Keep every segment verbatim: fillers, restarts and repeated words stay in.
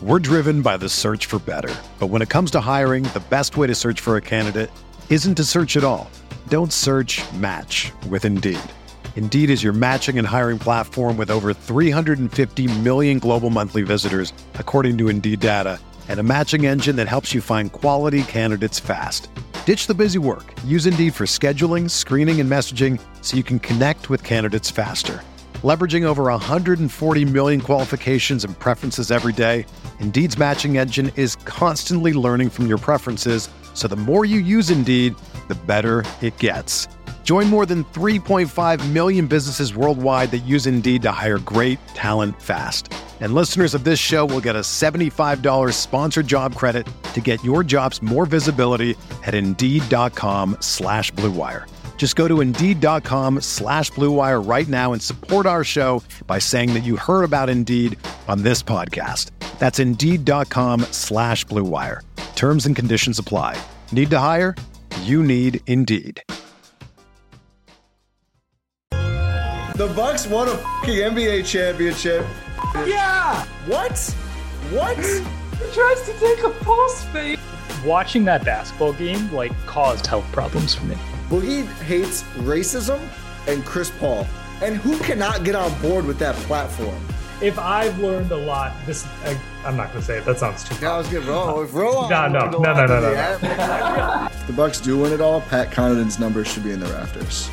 We're driven by the search for better. But when it comes to hiring, the best way to search for a candidate isn't to search at all. Don't search, match with Indeed. Indeed is your matching and hiring platform with over three hundred fifty million global monthly visitors, according to Indeed data, and a matching engine that helps you find quality candidates fast. Ditch the busy work. Use Indeed for scheduling, screening, and messaging so you can connect with candidates faster. Leveraging over one hundred forty million qualifications and preferences every day, Indeed's matching engine is constantly learning from your preferences, so the more you use Indeed, the better it gets. Join more than three point five million businesses worldwide that use Indeed to hire great talent fast. And listeners of this show will get a seventy-five dollars sponsored job credit to get your jobs more visibility at Indeed.com slash Blue Wire. Just go to Indeed.com slash Blue Wire right now and support our show by saying that you heard about Indeed on this podcast. That's Indeed.com slash Blue Wire. Terms and conditions apply. Need to hire? You need Indeed. The Bucks won a fucking N B A championship. Yeah! What? What? He tries to take a pulse fake. Watching that basketball game, like, caused health problems for me. Boogie hates racism and Chris Paul. And who cannot get on board with that platform? If I've learned a lot, this I, I'm not going to say it. That sounds too Yeah, I was going to roll. If roll on, no, no, no, no, no, no, no. If the Bucks do win it all, Pat Connaughton's numbers should be in the rafters.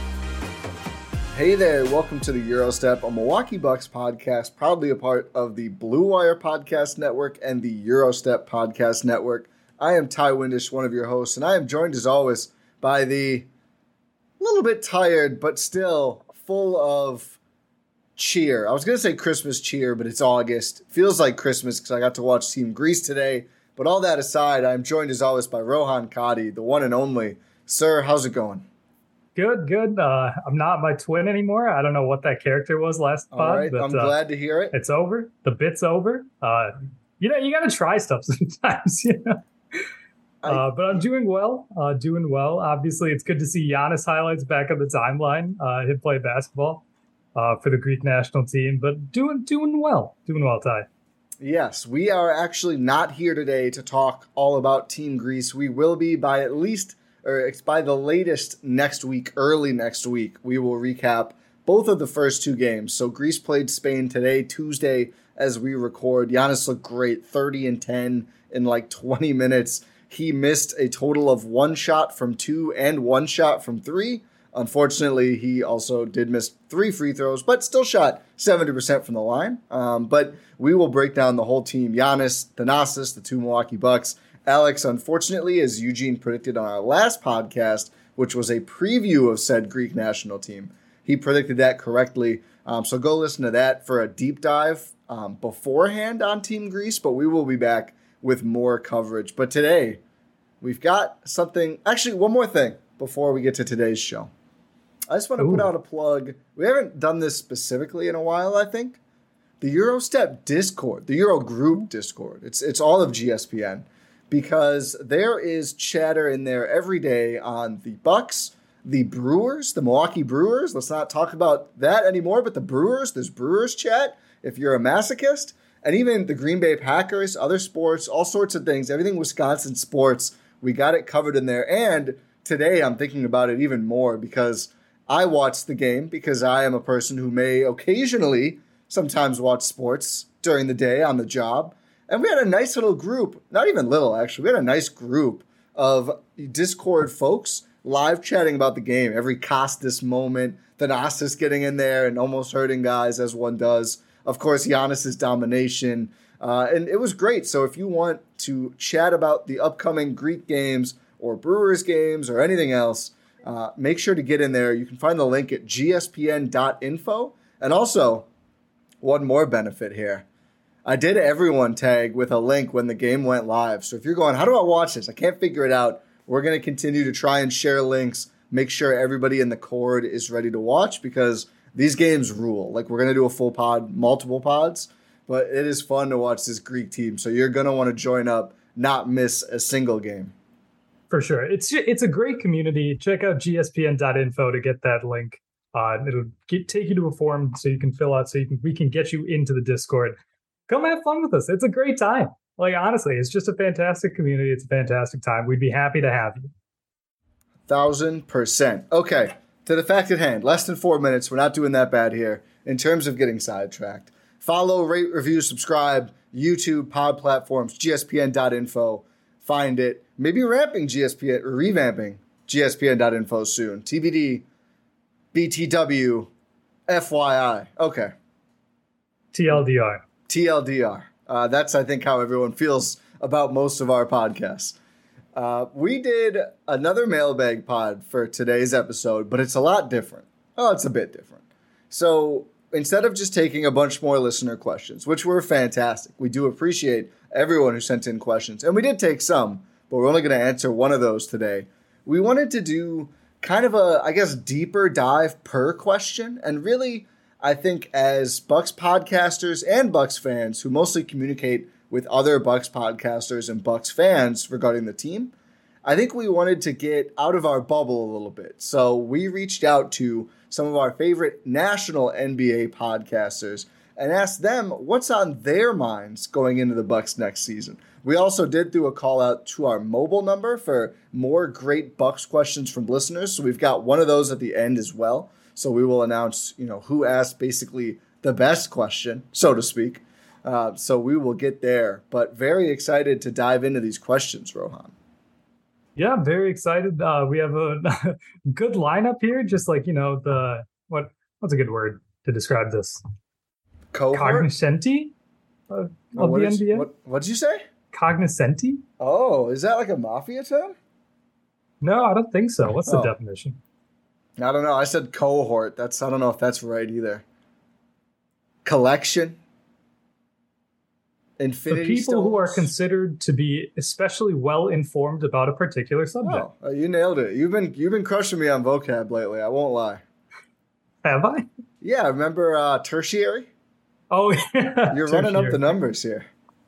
Hey there, welcome to the Eurostep, a Milwaukee Bucks podcast, proudly a part of the Blue Wire Podcast Network and the Eurostep Podcast Network. I am Ty Windish, one of your hosts, and I am joined as always by the little bit tired, but still full of cheer. I was going to say Christmas cheer, but it's August. Feels like Christmas because I got to watch Team Greece today. But all that aside, I'm joined as always by Rohan Kadi, the one and only. Sir, how's it going? Good, good. Uh, I'm not my twin anymore. I don't know what that character was last pod. All right, but, I'm uh, glad to hear it. It's over. The bit's over. Uh, you know, you got to try stuff sometimes, you know. I, uh, but I'm doing well, uh, doing well. Obviously, it's good to see Giannis highlights back on the timeline. Uh, him play basketball uh, for the Greek national team, but doing doing well, doing well, Ty. Yes, we are actually not here today to talk all about Team Greece. We will be by at least, or it's by the latest next week, early next week, we will recap both of the first two games. So Greece played Spain today, Tuesday, as we record. Giannis looked great, thirty and ten in like twenty minutes. He missed a total of one shot from two and one shot from three. Unfortunately, he also did miss three free throws, but still shot seventy percent from the line. Um, but we will break down the whole team. Giannis, Thanasis, the two Milwaukee Bucks. Alex, unfortunately, as Eugene predicted on our last podcast, which was a preview of said Greek national team, he predicted that correctly. Um, so go listen to that for a deep dive um, beforehand on Team Greece, but we will be back with more coverage. But today, we've got something. Actually, one more thing before we get to today's show. I just want to Ooh. put out a plug. We haven't done this specifically in a while, I think. The Eurostep Discord, the Euro Group Discord. It's it's all of G S P N because there is chatter in there every day on the Bucks, the Brewers, the Milwaukee Brewers. Let's not talk about that anymore, but the Brewers, there's Brewers chat if you're a masochist. And even the Green Bay Packers, other sports, all sorts of things, everything Wisconsin sports, we got it covered in there. And today I'm thinking about it even more because I watched the game because I am a person who may occasionally sometimes watch sports during the day on the job. And we had a nice little group, not even little actually, we had a nice group of Discord folks live chatting about the game. Every Costas moment, Thanasis getting in there and almost hurting guys as one does. Of course, Giannis's domination, uh, and it was great. So if you want to chat about the upcoming Greek games or Brewers games or anything else, uh, make sure to get in there. You can find the link at G S P N dot info. And also, one more benefit here. I did everyone tag with a link when the game went live. So if you're going, how do I watch this? I can't figure it out. We're going to continue to try and share links, make sure everybody in the cord is ready to watch because these games rule. Like, we're going to do a full pod, multiple pods, but it is fun to watch this Greek team. So you're going to want to join up, not miss a single game. For sure. It's it's a great community. Check out G S P N dot info to get that link. Uh, it'll get, take you to a form so you can fill out so you can we can get you into the Discord. come have fun with us. It's a great time. Like, honestly, it's just a fantastic community. It's a fantastic time. We'd be happy to have you. Thousand percent. Okay, to the fact at hand, less than four minutes. We're not doing that bad here in terms of getting sidetracked. Follow, rate, review, subscribe, YouTube, pod platforms, G S P N dot info. Find it. Maybe ramping G S P N, or revamping G S P N dot info soon. T B D, B T W, F Y I. Okay. T L D R. T L D R. Uh, that's, I think, how everyone feels about most of our podcasts. Uh, we did another mailbag pod for today's episode, but it's a lot different. Oh, it's a bit different. So instead of just taking a bunch more listener questions, which were fantastic, we do appreciate everyone who sent in questions. And we did take some, but we're only going to answer one of those today. We wanted to do kind of a, I guess, deeper dive per question. And really, I think as Bucks podcasters and Bucks fans who mostly communicate with other Bucks podcasters and Bucks fans regarding the team, I think we wanted to get out of our bubble a little bit. So we reached out to some of our favorite national N B A podcasters and asked them what's on their minds going into the Bucks next season. We also did do a call out to our mobile number for more great Bucks questions from listeners. So we've got one of those at the end as well. So we will announce, you know, who asked basically the best question, so to speak. Uh, so we will get there, but very excited to dive into these questions, Rohan. Yeah, I'm very excited. Uh, we have a good lineup here. Just like, you know, the, what, what's a good word to describe this? Cohort? Cognoscenti of, Oh, of what the is- N B A? What, what'd you say? Cognoscenti? Oh, is that like a mafia term? No, I don't think so. What's the Oh. definition? I don't know. I said cohort. That's I don't know if that's right either. Collection. Infinity The people who are stones? considered to be especially well informed about a particular subject. Oh, uh, you nailed it. You've been you've been crushing me on vocab lately. I won't lie. Have I? Yeah, remember uh, tertiary? Oh, yeah. You're running up Tertiary. the numbers here.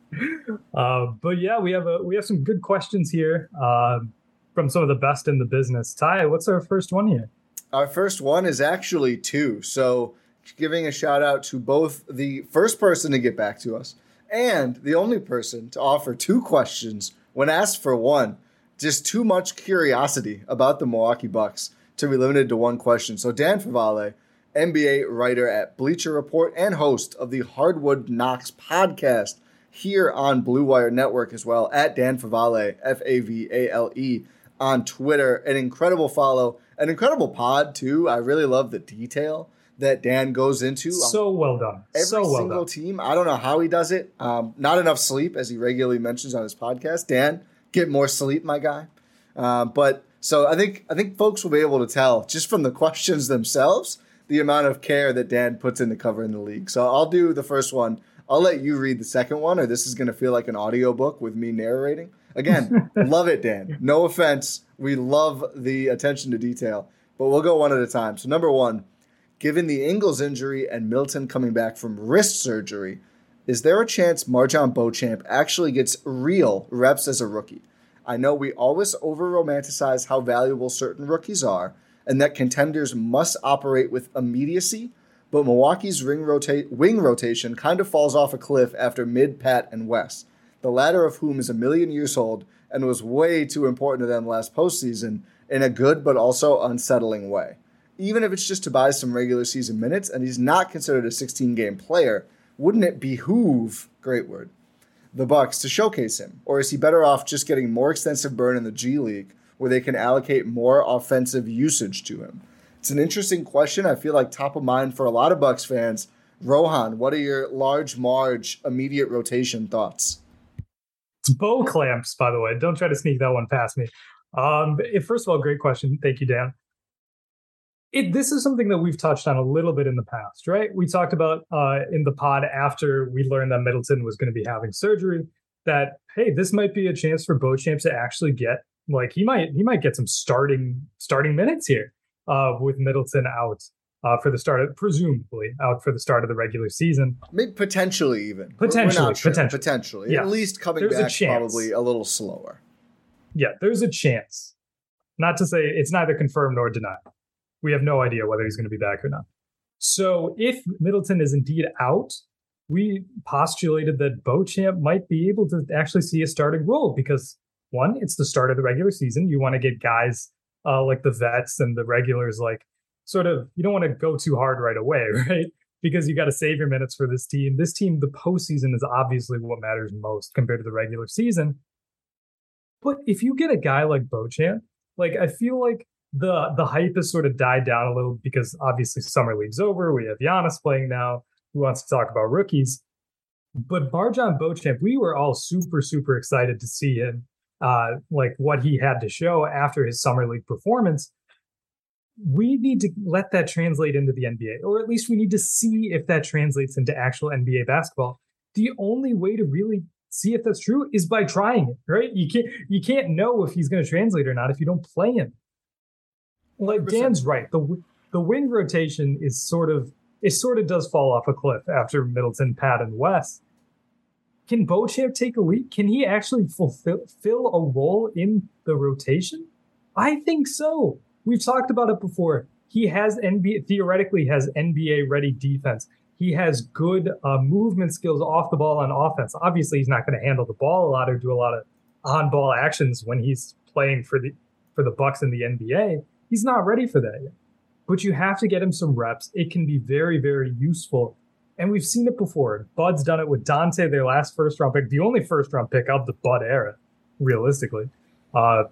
Uh, but yeah, we have a we have some good questions here uh, from some of the best in the business. Ty, what's our first one here? Our first one is actually two. So giving a shout out to both the first person to get back to us and the only person to offer two questions when asked for one. Just too much curiosity about the Milwaukee Bucks to be limited to one question. So Dan Favale, N B A writer at Bleacher Report and host of the Hardwood Knocks podcast here on Blue Wire Network as well, at Dan Favale, F A V A L E, on Twitter. An incredible follow, an incredible pod, too. I really love the detail that Dan goes into. So well done. Every so well single done. team. I don't know how he does it. Um, not enough sleep, as he regularly mentions on his podcast. Dan, get more sleep, my guy. Uh, but so I think I think folks will be able to tell just from the questions themselves the amount of care that Dan puts into covering the league. So I'll do the first one. I'll let you read the second one, or this is going to feel like an audiobook with me narrating. Again, love it, Dan. No offense. We love the attention to detail, but we'll go one at a time. So number one, given the Ingles injury and Middleton coming back from wrist surgery, is there a chance MarJon Beauchamp actually gets real reps as a rookie? I know we always over-romanticize how valuable certain rookies are and that contenders must operate with immediacy, but Milwaukee's ring rota- wing rotation kind of falls off a cliff after mid, Pat, and Wes, the latter of whom is a million years old and was way too important to them last postseason in a good but also unsettling way. Even if it's just to buy some regular season minutes and he's not considered a sixteen-game player, wouldn't it behoove, great word, the Bucks to showcase him? Or is he better off just getting more extensive burn in the G League where they can allocate more offensive usage to him? It's an interesting question. I feel like top of mind for a lot of Bucks fans. Rohan, what are your large Marge immediate rotation thoughts? It's bow clamps, by the way. Don't try to sneak that one past me. Um, it, first of all, great question. Thank you, Dan. It, this is something that we've touched on a little bit in the past, right? We talked about uh, in the pod after we learned that Middleton was going to be having surgery, that, hey, this might be a chance for Beauchamp to actually get, like, he might he might get some starting starting minutes here uh, with Middleton out uh, for the start of, presumably out for the start of the regular season. Maybe potentially even. Potentially, We're not sure. potentially. Potentially. Yeah. At least coming There's a back chance. probably a little slower. Yeah, there's a chance. Not to say it's neither confirmed nor denied. We have no idea whether he's going to be back or not. So if Middleton is indeed out, we postulated that Beauchamp might be able to actually see a starting role because, one, it's the start of the regular season. You want to get guys uh, like the vets and the regulars, like sort of, you don't want to go too hard right away, right? Because you got to save your minutes for this team. This team, the postseason is obviously what matters most compared to the regular season. But if you get a guy like Beauchamp, like I feel like the the hype has sort of died down a little because obviously summer league's over. We have Giannis playing now. Who wants to talk about rookies? But MarJon Beauchamp, we were all super, super excited to see him, uh, like what he had to show after his summer league performance. We need to let that translate into the N B A, or at least we need to see if that translates into actual N B A basketball. The only way to really see if that's true is by trying it, right? You can't you can't know if he's going to translate or not if you don't play him. Like Dan's right, the the wing rotation is sort of it sort of does fall off a cliff after Middleton, Pat, and West. Can Beauchamp take a leap? Can he actually fulfill fill a role in the rotation? I think so. We've talked about it before. He has N B A, theoretically has N B A ready defense. He has good uh, movement skills off the ball on offense. Obviously, he's not going to handle the ball a lot or do a lot of on-ball actions when he's playing for the for the Bucks in the N B A. He's not ready for that yet. But you have to get him some reps. It can be very, very useful. And we've seen it before. Bud's done it with Dante, their last first-round pick, the only first-round pick of the Bud era, realistically. Uh,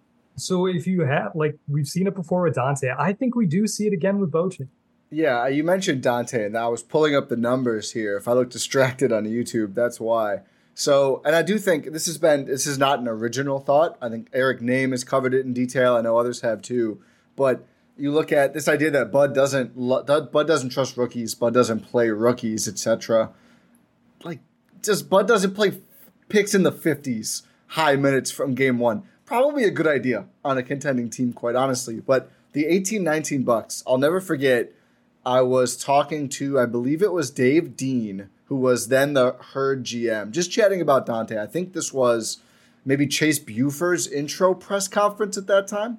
so if you have, like, we've seen it before with Dante. I think we do see it again with Beauchamp. Yeah, you mentioned Dante, and I was pulling up the numbers here. If I look distracted on YouTube, that's why. So, and I do think this has been, this is not an original thought. I think Eric Name has covered it in detail. I know others have too. But you look at this idea that Bud doesn't, Bud doesn't trust rookies, Bud doesn't play rookies, et cetera. Like, just Bud doesn't play picks in the fifties, high minutes from game one. Probably a good idea on a contending team, quite honestly. But the eighteen nineteen Bucks, I'll never forget. I was talking to, I believe it was Dave Dean, who was then the Herd G M, just chatting about Dante. I think this was maybe Chase Buford's intro press conference at that time.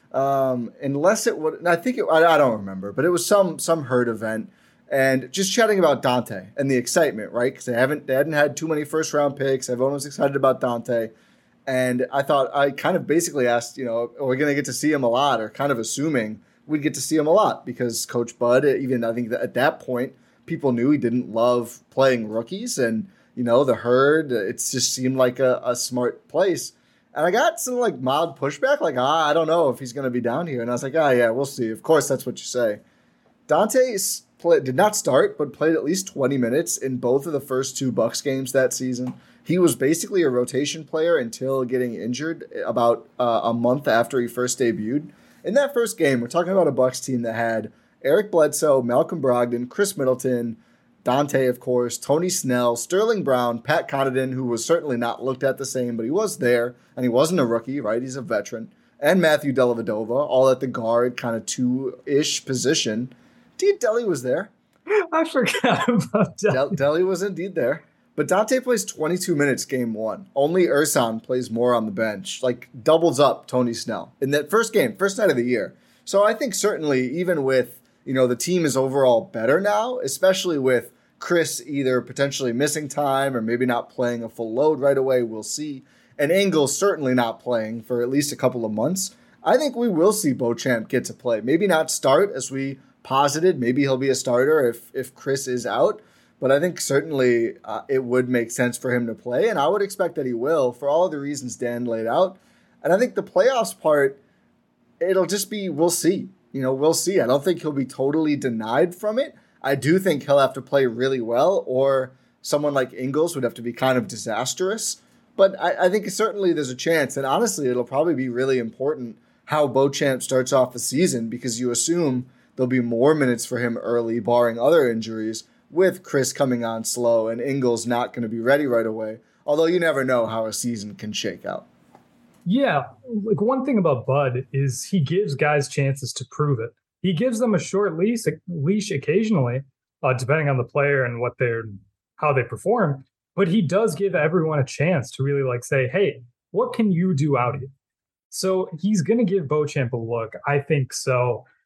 Um, unless it would, I think it, I, I don't remember, but it was some some Herd event, and just chatting about Dante and the excitement, right? Because they haven't, they hadn't had too many first round picks. Everyone was excited about Dante. And I thought, I kind of basically asked, you know, are we going to get to see him a lot, or kind of assuming we'd get to see him a lot because Coach Bud, even I think that at that point, people knew he didn't love playing rookies. And, you know, the Herd, it just seemed like a, a smart place. And I got some like mild pushback, like, ah, I don't know if he's going to be down here. And I was like, ah, yeah, we'll see. Of course, that's what you say. Dante play, did not start, but played at least twenty minutes in both of the first two Bucks games that season. He was basically a rotation player until getting injured about uh, a month after he first debuted. In that first game, we're talking about a Bucks team that had Eric Bledsoe, Malcolm Brogdon, Chris Middleton, Dante, of course, Tony Snell, Sterling Brown, Pat Connaughton, who was certainly not looked at the same, but he was there, and he wasn't a rookie, right? He's a veteran. And Matthew Dellavedova, all at the guard, kind of two-ish position. Indeed, Delly was there. I forgot about that. Del- Delly was indeed there. But Dante plays twenty-two minutes game one. Only Ersan plays more on the bench, like doubles up Tony Snell in that first game, first night of the year. So I think certainly even with, you know, the team is overall better now, especially with Chris either potentially missing time or maybe not playing a full load right away, we'll see. And Ingles certainly not playing for at least a couple of months. I think we will see Beauchamp get to play. Maybe not start as we posited. Maybe he'll be a starter if if Chris is out. But I think certainly uh, it would make sense for him to play, and I would expect that he will for all of the reasons Dan laid out. And I think the playoffs part, it'll just be, we'll see. You know, we'll see. I don't think he'll be totally denied from it. I do think he'll have to play really well, or someone like Ingles would have to be kind of disastrous. But I, I think certainly there's a chance, and honestly, it'll probably be really important how Beauchamp starts off the season, because you assume there'll be more minutes for him early, barring other injuries, with Chris coming on slow and Ingles not going to be ready right away. Although you never know how a season can shake out. Yeah, like one thing about Bud is he gives guys chances to prove it. He gives them a short leash, leash occasionally, uh, depending on the player and what they're, how they perform. But he does give everyone a chance to really like say, hey, what can you do out here? So he's going to give Beauchamp a look. I think so.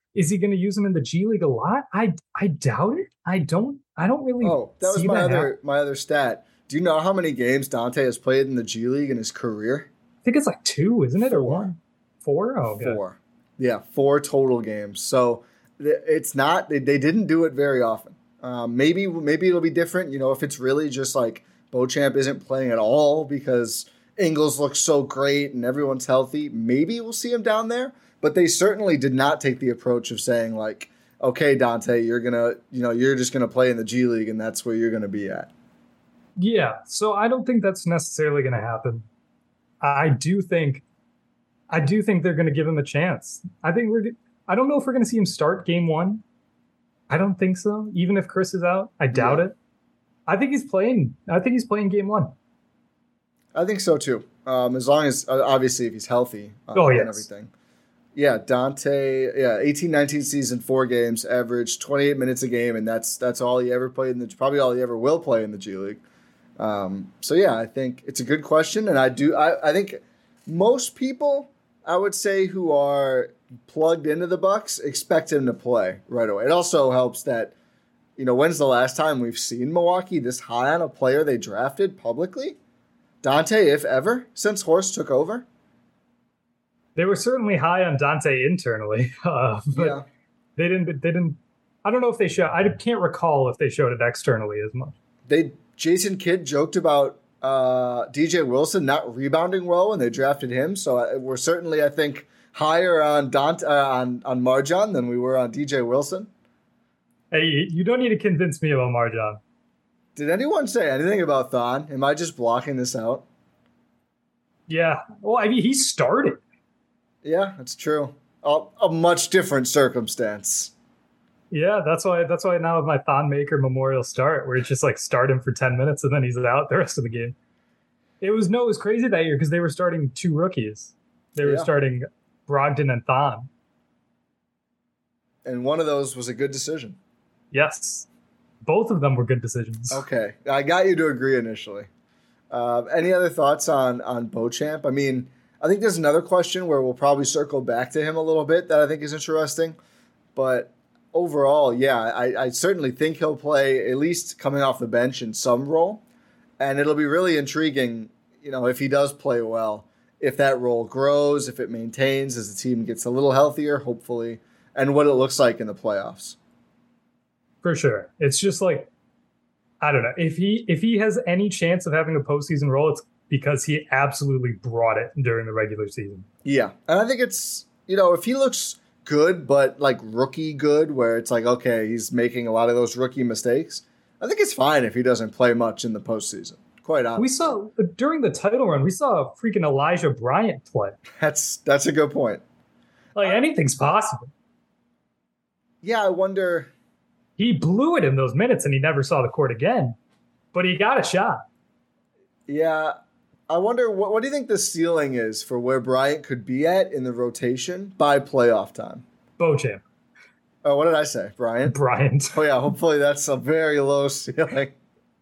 Is he going to use him in the G League a lot? I I doubt it. I don't I don't really. Oh, that was see my that other happen. my other stat. Do you know how many games Dante has played in the G League in his career? I think it's like two, isn't it, or Four. one? Four? Oh, okay. Four. Yeah, four total games. So th- it's not they, they didn't do it very often. Um, maybe maybe it'll be different. You know, if it's really just like Beauchamp isn't playing at all because Ingles looks so great and everyone's healthy, maybe we'll see him down there. But they certainly did not take the approach of saying like, okay, Dante, you're gonna, you know, you're just gonna play in the G League and that's where you're gonna be at. Yeah, so I don't think that's necessarily going to happen. I do think, I do think they're going to give him a chance. I think we're. I don't know if we're going to see him start game one. I don't think so. Even if Chris is out, I doubt Yeah. it. I think he's playing. I think he's playing game one. I think so too. Um, as long as uh, obviously if he's healthy uh, Oh, and yes. everything. Yeah, Dante. Yeah, eighteen nineteen season, four games, averaged twenty-eight minutes a game, and that's that's all he ever played in the probably all he ever will play in the G League. Um, so yeah, I think it's a good question, and I do. I, I think most people, I would say, who are plugged into the Bucks expect him to play right away. It also helps that, you know, when's the last time we've seen Milwaukee this high on a player they drafted publicly? Dante, if ever, since Horst took over. They were certainly high on Dante internally, uh, but Yeah. they didn't. They didn't. I don't know if they showed. I can't recall if they showed it externally as much. They Jason Kidd joked about uh, D J Wilson not rebounding well when they drafted him. So I, we're certainly, I think, higher on Dante, uh, on on Marjan than we were on D J Wilson. Hey, you don't need to convince me about Marjan. Did anyone say anything about Thon? Am I just blocking this out? Yeah. Well, I mean, he started. Yeah, that's true. A, a much different circumstance. Yeah, that's why. That's why now with my Thon Maker Memorial start, where it's just like start him for ten minutes and then he's out the rest of the game. It was no, it was crazy that year because they were starting two rookies. They were Yeah. starting Brogdon and Thon. And one of those was a good decision. Yes, both of them were good decisions. Okay, I got you to agree initially. Uh, any other thoughts on on Beauchamp? I mean, I think there's another question where we'll probably circle back to him a little bit that I think is interesting. But overall, yeah, I, I certainly think he'll play at least coming off the bench in some role, and it'll be really intriguing, you know, if he does play well, if that role grows, if it maintains as the team gets a little healthier, hopefully, and what it looks like in the playoffs. For sure. It's just like, I don't know. If he if he has any chance of having a postseason role, it's because he absolutely brought it during the regular season. Yeah, and I think it's, you know, if he looks good, but like rookie good, where it's like, okay, he's making a lot of those rookie mistakes, I think it's fine if he doesn't play much in the postseason. Quite honestly. We saw, during the title run, we saw freaking Elijah Bryant play. That's, that's a good point. Like, anything's possible. Yeah, I wonder... He blew it in those minutes and he never saw the court again, but he got a shot. Yeah, I wonder, what, what do you think the ceiling is for where Bryant could be at in the rotation by playoff time? Beauchamp. Oh, what did I say? Bryant? Bryant. Oh, yeah, hopefully that's a very low ceiling.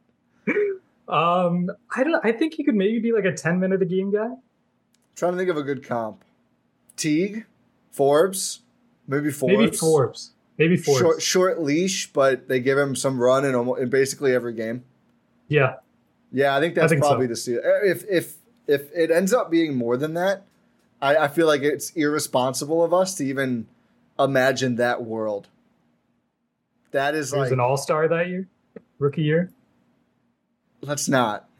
Um, I don't. I think he could maybe be like a ten minute a game guy. Trying to think of a good comp. Teague? Forbes? Maybe Forbes? Maybe Forbes. Maybe Forbes. Short, short leash, but they give him some run in, almost, in basically every game. Yeah. Yeah, I think that's I think probably so. the ceiling. If if if it ends up being more than that, I, I feel like it's irresponsible of us to even imagine that world. That is He was like, an all star that year, rookie year. let's not.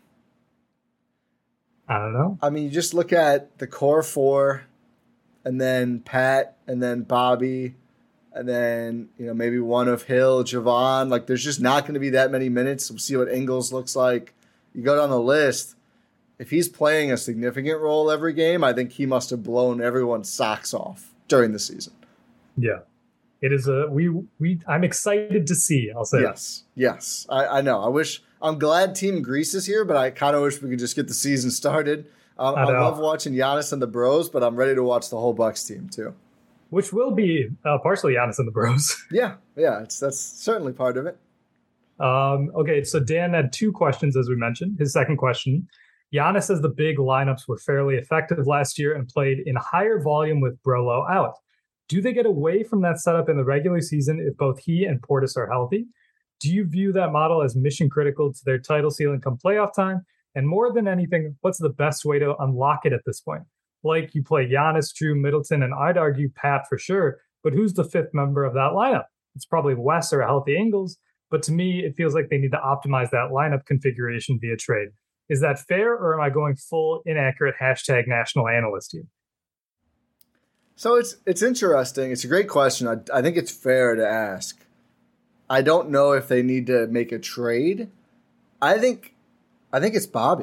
I don't know. I mean, you just look at the core four, and then Pat, and then Bobby, and then, you know, maybe one of Hill, Javon. Like, there's just not going to be that many minutes. We'll see what Ingles looks like. You go down the list. If he's playing a significant role every game, I think he must have blown everyone's socks off during the season. Yeah, it is a we we. I'm excited to see. I'll say. Yes, yes. I, I know. I wish. I'm glad Team Greece is here, but I kind of wish we could just get the season started. Um, I, I know. love watching Giannis and the Bros, but I'm ready to watch the whole Bucks team too. Which will be uh, partially Giannis and the Bros. Yeah, yeah. It's that's certainly part of it. Um, okay, so Dan had two questions, as we mentioned. His second question: Giannis says the big lineups were fairly effective last year and played in higher volume with Brolo out. Do they get away from that setup in the regular season if both he and Portis are healthy? Do you view that model as mission critical to their title ceiling come playoff time? And more than anything, what's the best way to unlock it at this point? Like, you play Giannis, Drew, Middleton, and I'd argue Pat for sure, but who's the fifth member of that lineup? It's probably Wes or a healthy Ingles, but to me, it feels like they need to optimize that lineup configuration via trade. Is that fair, or am I going full inaccurate hashtag national analyst here? So it's it's interesting. It's a great question. I, I think it's fair to ask. I don't know if they need to make a trade. I think I think it's Bobby.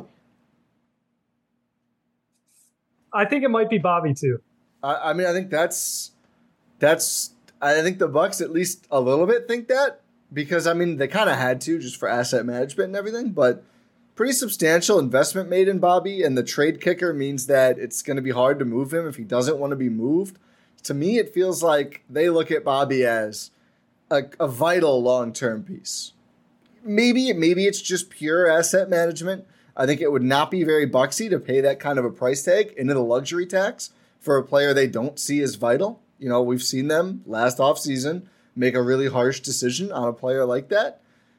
I think it might be Bobby too. I, I mean, I think that's that's. I think the Bucks at least a little bit think that, because I mean they kind of had to just for asset management and everything, but pretty substantial investment made in Bobby, and the trade kicker means that it's going to be hard to move him if he doesn't want to be moved. To me, it feels like they look at Bobby as a, a vital long-term piece. Maybe maybe it's just pure asset management. I think it would not be very Bucksy to pay that kind of a price tag into the luxury tax for a player they don't see as vital. You know, we've seen them last offseason make a really harsh decision on a player like that.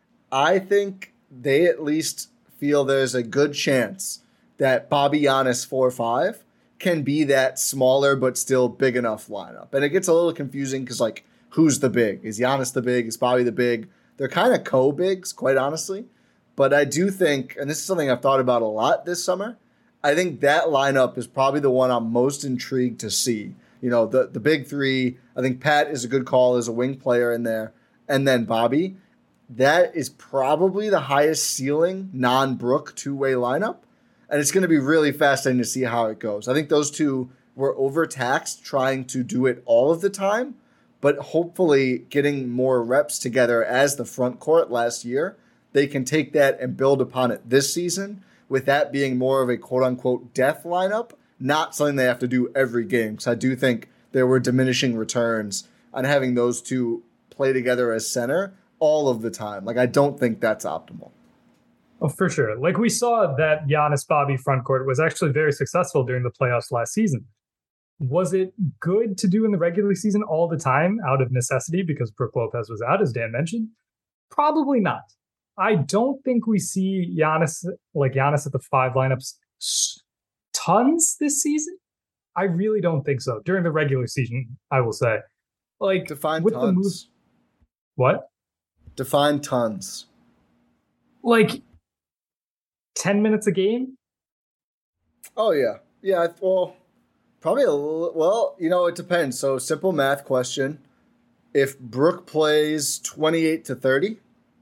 I think they at least feel there's a good chance that Bobby Giannis four five can be that smaller but still big enough lineup. And it gets a little confusing because, like, who's the big? Is Giannis the big? Is Bobby the big? They're kind of co-bigs, quite honestly. But I do think, and this is something I've thought about a lot this summer, I think that lineup is probably the one I'm most intrigued to see. You know, the, the big three, I think Pat is a good call as a wing player in there. And then Bobby. That is probably the highest ceiling non-Brook two-way lineup. And it's going to be really fascinating to see how it goes. I think those two were overtaxed trying to do it all of the time, but hopefully getting more reps together as the front court last year, they can take that and build upon it this season, with that being more of a quote-unquote death lineup, not something they have to do every game. Because I do think there were diminishing returns on having those two play together as center all of the time. Like, I don't think that's optimal. Oh, for sure. Like, we saw that Giannis Bobby frontcourt was actually very successful during the playoffs last season. Was it good to do in the regular season all the time out of necessity because Brook Lopez was out, as Dan mentioned? Probably not. I don't think we see Giannis, like Giannis at the five lineups tons this season. I really don't think so. During the regular season, I will say. Like, define with tons. The moves, what? Define tons. Like ten minutes a game? Oh, yeah. Yeah, well, probably a little, well, you know, it depends. So, simple math question. If Brook plays twenty-eight to thirty,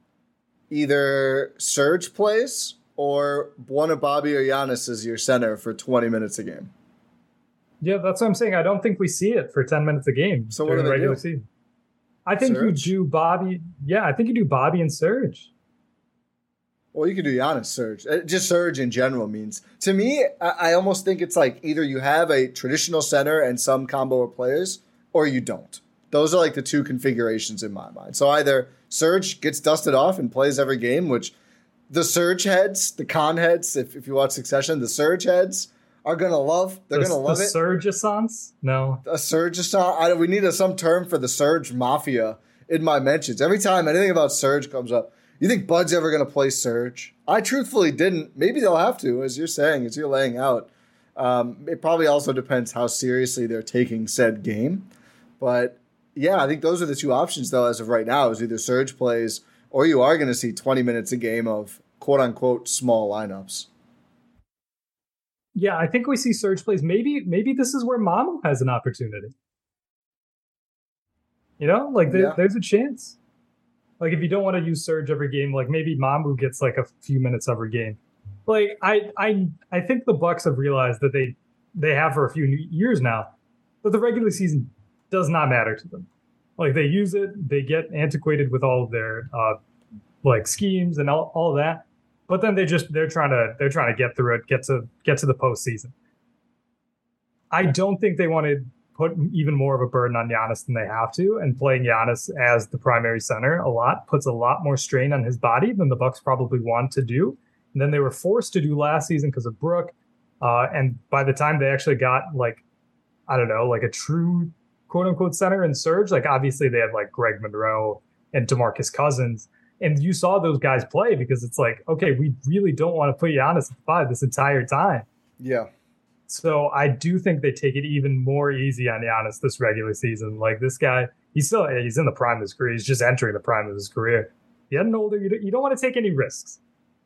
either Serge plays or one of Bobby or Giannis is your center for twenty minutes a game. Yeah, that's what I'm saying. I don't think we see it for ten minutes a game. So what do they regular do? Season. I think Serge? you do Bobby. Yeah, I think you do Bobby and Serge. Well, you could do Giannis Serge. Just Serge in general means. To me, I, I almost think it's like either you have a traditional center and some combo of players, or you don't. Those are like the two configurations in my mind. So either Serge gets dusted off and plays every game, which the Serge heads, the con heads, if, if you watch Succession, the Serge heads are going to love. They're going to love the it. Surge-a-sance? No. A Surge-a-sance? I, we need a, some term for the Serge Mafia in my mentions. Every time anything about Serge comes up, you think Bud's ever going to play Serge? I truthfully didn't. Maybe they'll have to, as you're saying, as you're laying out. Um, it probably also depends how seriously they're taking said game. But, yeah, I think those are the two options, though, as of right now, is either Serge plays or you are going to see twenty minutes a game of quote-unquote small lineups. Yeah, I think we see Serge plays. Maybe maybe this is where Mamu has an opportunity. You know, like there, yeah. there's a chance. Like, if you don't want to use Serge every game, like maybe Mamu gets like a few minutes every game. Like, I I I think the Bucks have realized that they they have for a few years now that the regular season does not matter to them. Like, they use it, they get antiquated with all of their uh, like schemes and all, all of that, but then they just they're trying to they're trying to get through it, get to get to the postseason. I don't think they want to put even more of a burden on Giannis than they have to, and playing Giannis as the primary center a lot puts a lot more strain on his body than the Bucks probably want to do. And then they were forced to do last season because of Brook. Uh, and by the time they actually got like, I don't know, like a true quote unquote center and Serge. Like obviously they have like Greg Monroe and DeMarcus Cousins. And you saw those guys play because it's like, okay, we really don't want to put Giannis at five this entire time. Yeah. So I do think they take it even more easy on Giannis this regular season. Like this guy, he's still he's in the prime of his career. He's just entering the prime of his career. Getting older, you don't, you don't want to take any risks.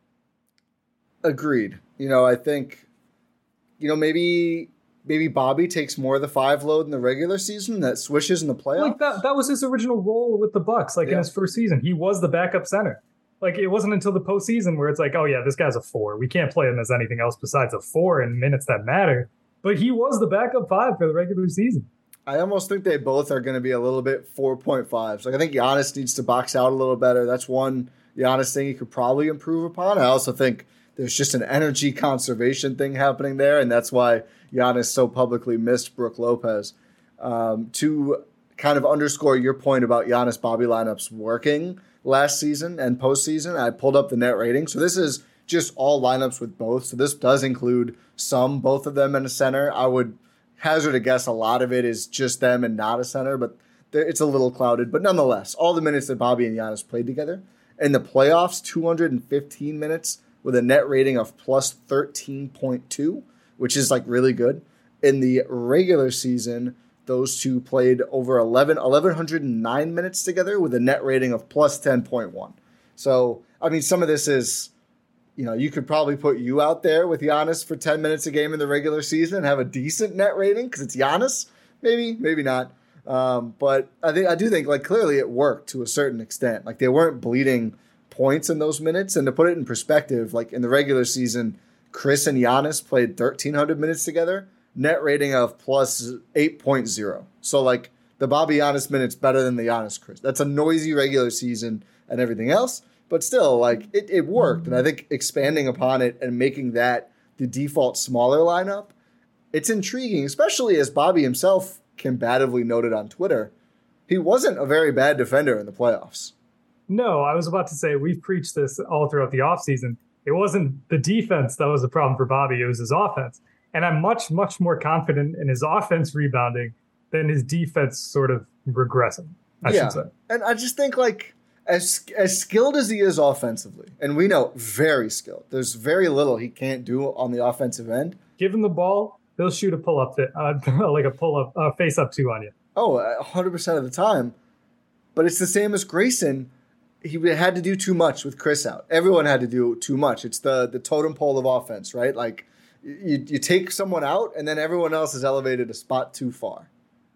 Agreed. You know, I think, you know, maybe maybe Bobby takes more of the five load in the regular season that swishes in the playoffs. Like that, that was his original role with the Bucks. Like yeah. in his first season, he was the backup center. Like it wasn't until the postseason where it's like, oh yeah, this guy's a four. We can't play him as anything else besides a four in minutes that matter. But he was the backup five for the regular season. I almost think they both are going to be a little bit four point fives. Like I think Giannis needs to box out a little better. That's one Giannis thing he could probably improve upon. I also think there's just an energy conservation thing happening there, and that's why Giannis so publicly missed Brook Lopez. Um, to kind of underscore your point about Giannis Bobby lineups working last season and postseason, I pulled up the net rating. So this is just all lineups with both. So this does include some, both of them in a center. I would hazard a guess a lot of it is just them and not a center, but it's a little clouded. But nonetheless, all the minutes that Bobby and Giannis played together. In the playoffs, two hundred fifteen minutes with a net rating of plus thirteen point two, which is like really good. In the regular season, those two played over eleven, eleven oh nine minutes together with a net rating of plus ten point one. So, I mean, some of this is, you know, you could probably put you out there with Giannis for ten minutes a game in the regular season and have a decent net rating because it's Giannis. Maybe, maybe not. Um, but I think I do think like clearly it worked to a certain extent. Like they weren't bleeding points in those minutes. And to put it in perspective, like in the regular season, Chris and Giannis played thirteen hundred minutes together, net rating of plus eight point oh. So like the Bobby Giannis minutes better than the Giannis Chris. That's a noisy regular season and everything else. But still, like it, it worked. And I think expanding upon it and making that the default smaller lineup, it's intriguing, especially as Bobby himself combatively noted on Twitter. He wasn't a very bad defender in the playoffs. No, I was about to say we've preached this all throughout the offseason. It wasn't the defense that was the problem for Bobby. It was his offense. And I'm much, much more confident in his offense rebounding than his defense sort of regressing, I yeah. should say. And I just think like as as skilled as he is offensively, and we know very skilled, there's very little he can't do on the offensive end. Give him the ball, he'll shoot a pull-up, th- uh, like a pull-up, uh, face-up two on you. Oh, one hundred percent of the time. But it's the same as Grayson. He had to do too much with Chris out. Everyone had to do too much. It's the the totem pole of offense, right? Like you you take someone out, and then everyone else is elevated a spot too far.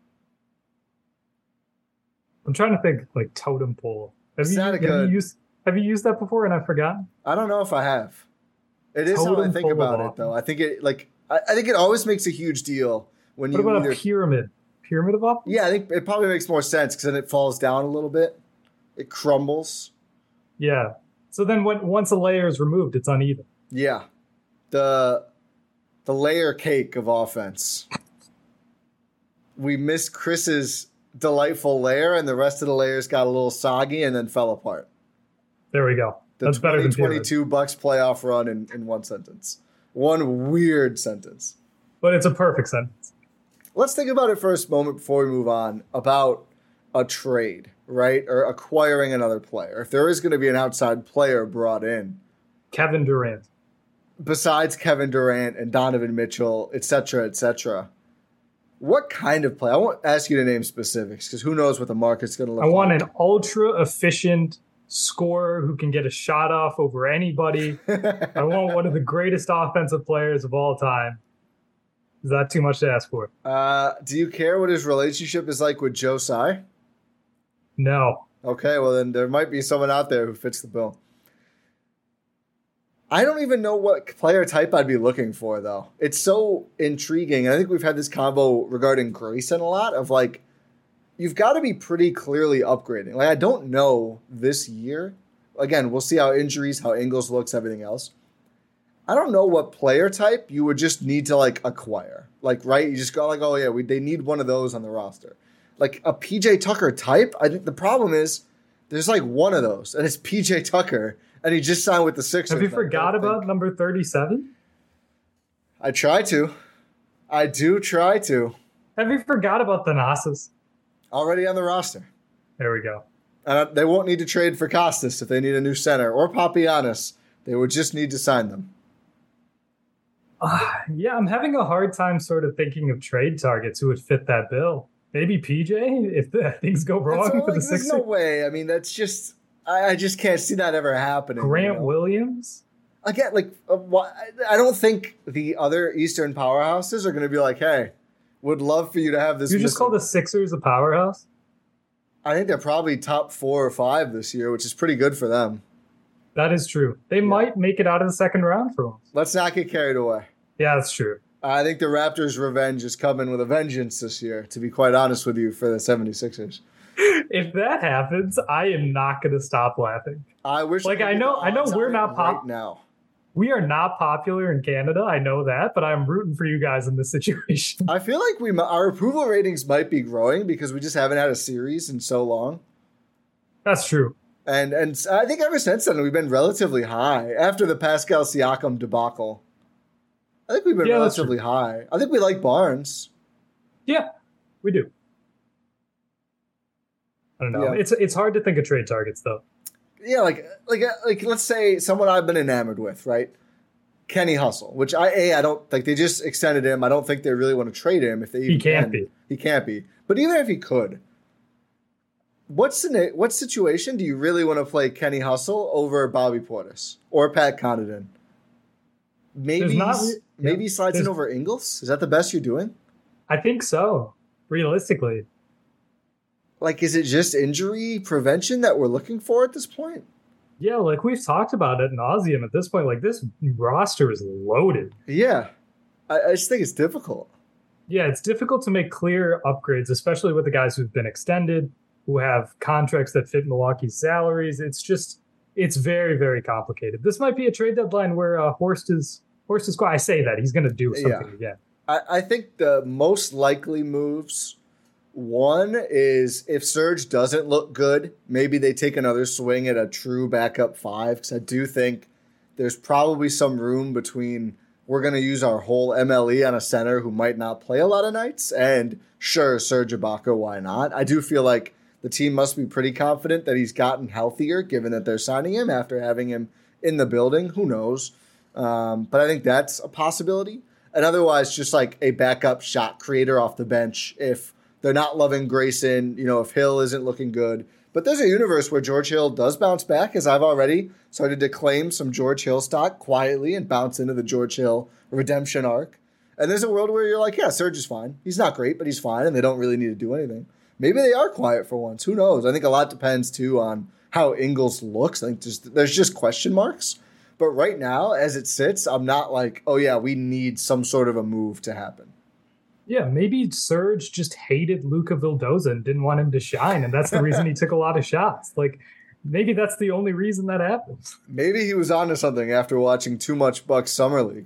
I'm trying to think like totem pole. Have, you, have good. you used Have you used that before? And I forgot. I don't know if I have. It is totem how I think about it, though. I think it like I, I think it always makes a huge deal when what you. What about either, a pyramid? Pyramid of offense? Yeah, I think it probably makes more sense because then it falls down a little bit. It crumbles. Yeah. So then when once a layer is removed, it's uneven. Yeah. The the layer cake of offense. We missed Chris's delightful layer, and the rest of the layers got a little soggy and then fell apart. There we go. The That's better than twenty-two Bucks playoff run in, in one sentence. One weird sentence. But it's a perfect sentence. Let's think about it for a moment before we move on about a trade, right? Or acquiring another player. If there is going to be an outside player brought in. Kevin Durant. Besides Kevin Durant and Donovan Mitchell, et cetera, et cetera. What kind of player? I won't ask you to name specifics because who knows what the market's going to look like. I want like. an ultra-efficient scorer who can get a shot off over anybody. I want one of the greatest offensive players of all time. Is that too much to ask for? Uh, do you care what his relationship is like with Joe Tsai? No. Okay, well then there might be someone out there who fits the bill. I don't even know what player type I'd be looking for, though. It's so intriguing. I think we've had this convo regarding Grayson a lot of like, you've got to be pretty clearly upgrading. Like, I don't know this year. Again, we'll see how injuries, how Ingles looks, everything else. I don't know what player type you would just need to like acquire. Like, right? You just go like, oh yeah, we, they need one of those on the roster. Like a P J Tucker type. I think the problem is there's like one of those, and it's P J Tucker, and he just signed with the Sixers. Have you forgot about think. number thirty-seven? I try to. I do try to. Have you forgot about Thanasis? Already on the roster. There we go. Uh, they won't need to trade for Costas if they need a new center, or Papagiannis. They would just need to sign them. Uh, yeah, I'm having a hard time sort of thinking of trade targets who would fit that bill. Maybe P J if the, things go wrong for like, the Sixers. There's no way. I mean, that's just I, I just can't see that ever happening. Grant you know? Williams. Again, like uh, I don't think the other Eastern powerhouses are going to be like, "Hey, would love for you to have this." You just call the Sixers a powerhouse? I think they're probably top four or five this year, which is pretty good for them. That is true. They yeah. might make it out of the second round for once. Let's not get carried away. Yeah, that's true. I think the Raptors' revenge is coming with a vengeance this year, to be quite honest with you, for the seventy-sixers. If that happens, I am not going to stop laughing. I wish. Like I know, I know we're not pop- right now. We are not popular in Canada. I know that, but I'm rooting for you guys in this situation. I feel like we our approval ratings might be growing because we just haven't had a series in so long. That's true. And and I think ever since then we've been relatively high after the Pascal Siakam debacle. I think we've been yeah, relatively high. I think we like Barnes. Yeah, we do. I don't know. Yeah. It's it's hard to think of trade targets though. Yeah, like like like let's say someone I've been enamored with, right? Kenny Hustle, which I a I don't like. They just extended him. I don't think they really want to trade him. If they even he can't can. be, he can't be. But even if he could, what's the what situation do you really want to play Kenny Hustle over Bobby Portis or Pat Connaughton? Maybe not, maybe yeah, he slides in over Ingles. Is that the best you're doing? I think so. Realistically. Like, is it just injury prevention that we're looking for at this point? Yeah, like we've talked about it ad nauseum at this point. Like, this roster is loaded. Yeah. I, I just think it's difficult. Yeah, it's difficult to make clear upgrades, especially with the guys who've been extended, who have contracts that fit Milwaukee's salaries. It's just, it's very, very complicated. This might be a trade deadline where uh, Horst is, Horst is quiet. I say that. He's going to do something yeah. again. I, I think the most likely moves... One is if Serge doesn't look good, maybe they take another swing at a true backup five, because I do think there's probably some room between we're going to use our whole M L E on a center who might not play a lot of nights, and sure, Serge Ibaka, why not? I do feel like the team must be pretty confident that he's gotten healthier, given that they're signing him after having him in the building. Who knows? Um, but I think that's a possibility. And otherwise, just like a backup shot creator off the bench if they're not loving Grayson, you know, if Hill isn't looking good. But there's a universe where George Hill does bounce back, as I've already started to claim some George Hill stock quietly and bounce into the George Hill redemption arc. And there's a world where you're like, yeah, Serge is fine. He's not great, but he's fine, and they don't really need to do anything. Maybe they are quiet for once. Who knows? I think a lot depends, too, on how Ingles looks. I think just, there's just question marks. But right now, as it sits, I'm not like, oh, yeah, we need some sort of a move to happen. Yeah, maybe Serge just hated Luka Vildoza and didn't want him to shine, and that's the reason he took a lot of shots. Like, maybe that's the only reason that happens. Maybe he was onto something after watching too much Bucks Summer League.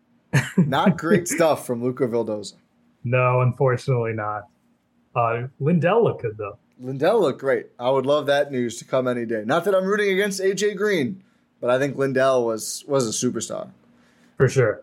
Not great stuff from Luka Vildoza. No, unfortunately not. Uh, Lindell looked good, though. Lindell looked great. I would love that news to come any day. Not that I'm rooting against A J Green, but I think Lindell was, was a superstar. For sure.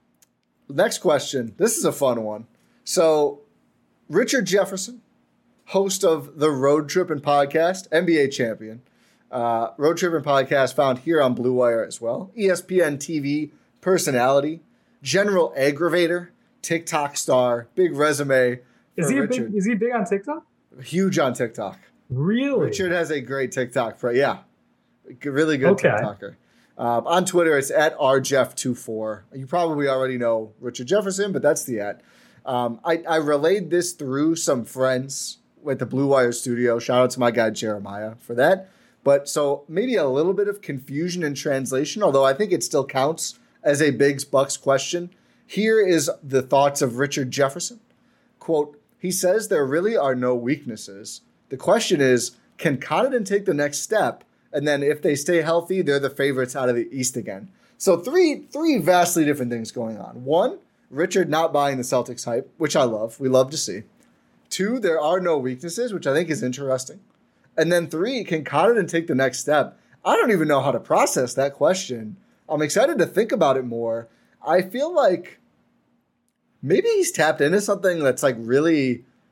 Next question. This is a fun one. So, Richard Jefferson, host of the Road Trippin' Podcast, N B A champion. Uh, Road Trippin' Podcast found here on Blue Wire as well. E S P N T V personality, general aggravator, TikTok star, big resume. Is he, Richard. big, is he big on TikTok? Huge on TikTok. Really? Richard has a great TikTok. For, yeah. Really good okay. TikToker. Um, on Twitter, it's at R Jeff twenty-four. You probably already know Richard Jefferson, but that's the at. Um, I, I relayed this through some friends with the Blue Wire studio. Shout out to my guy Jeremiah for that. But so maybe a little bit of confusion in translation, although I think it still counts as a Bigs Bucks question. Here is the thoughts of Richard Jefferson. Quote, he says there really are no weaknesses. The question is, can Connaughton take the next step? And then if they stay healthy, they're the favorites out of the East again. So three three vastly different things going on. One, Richard not buying the Celtics hype, which I love. We love to see. Two, there are no weaknesses, which I think is interesting. And then three, can Connaughton take the next step? I don't even know how to process that question. I'm excited to think about it more. I feel like maybe he's tapped into something that's like really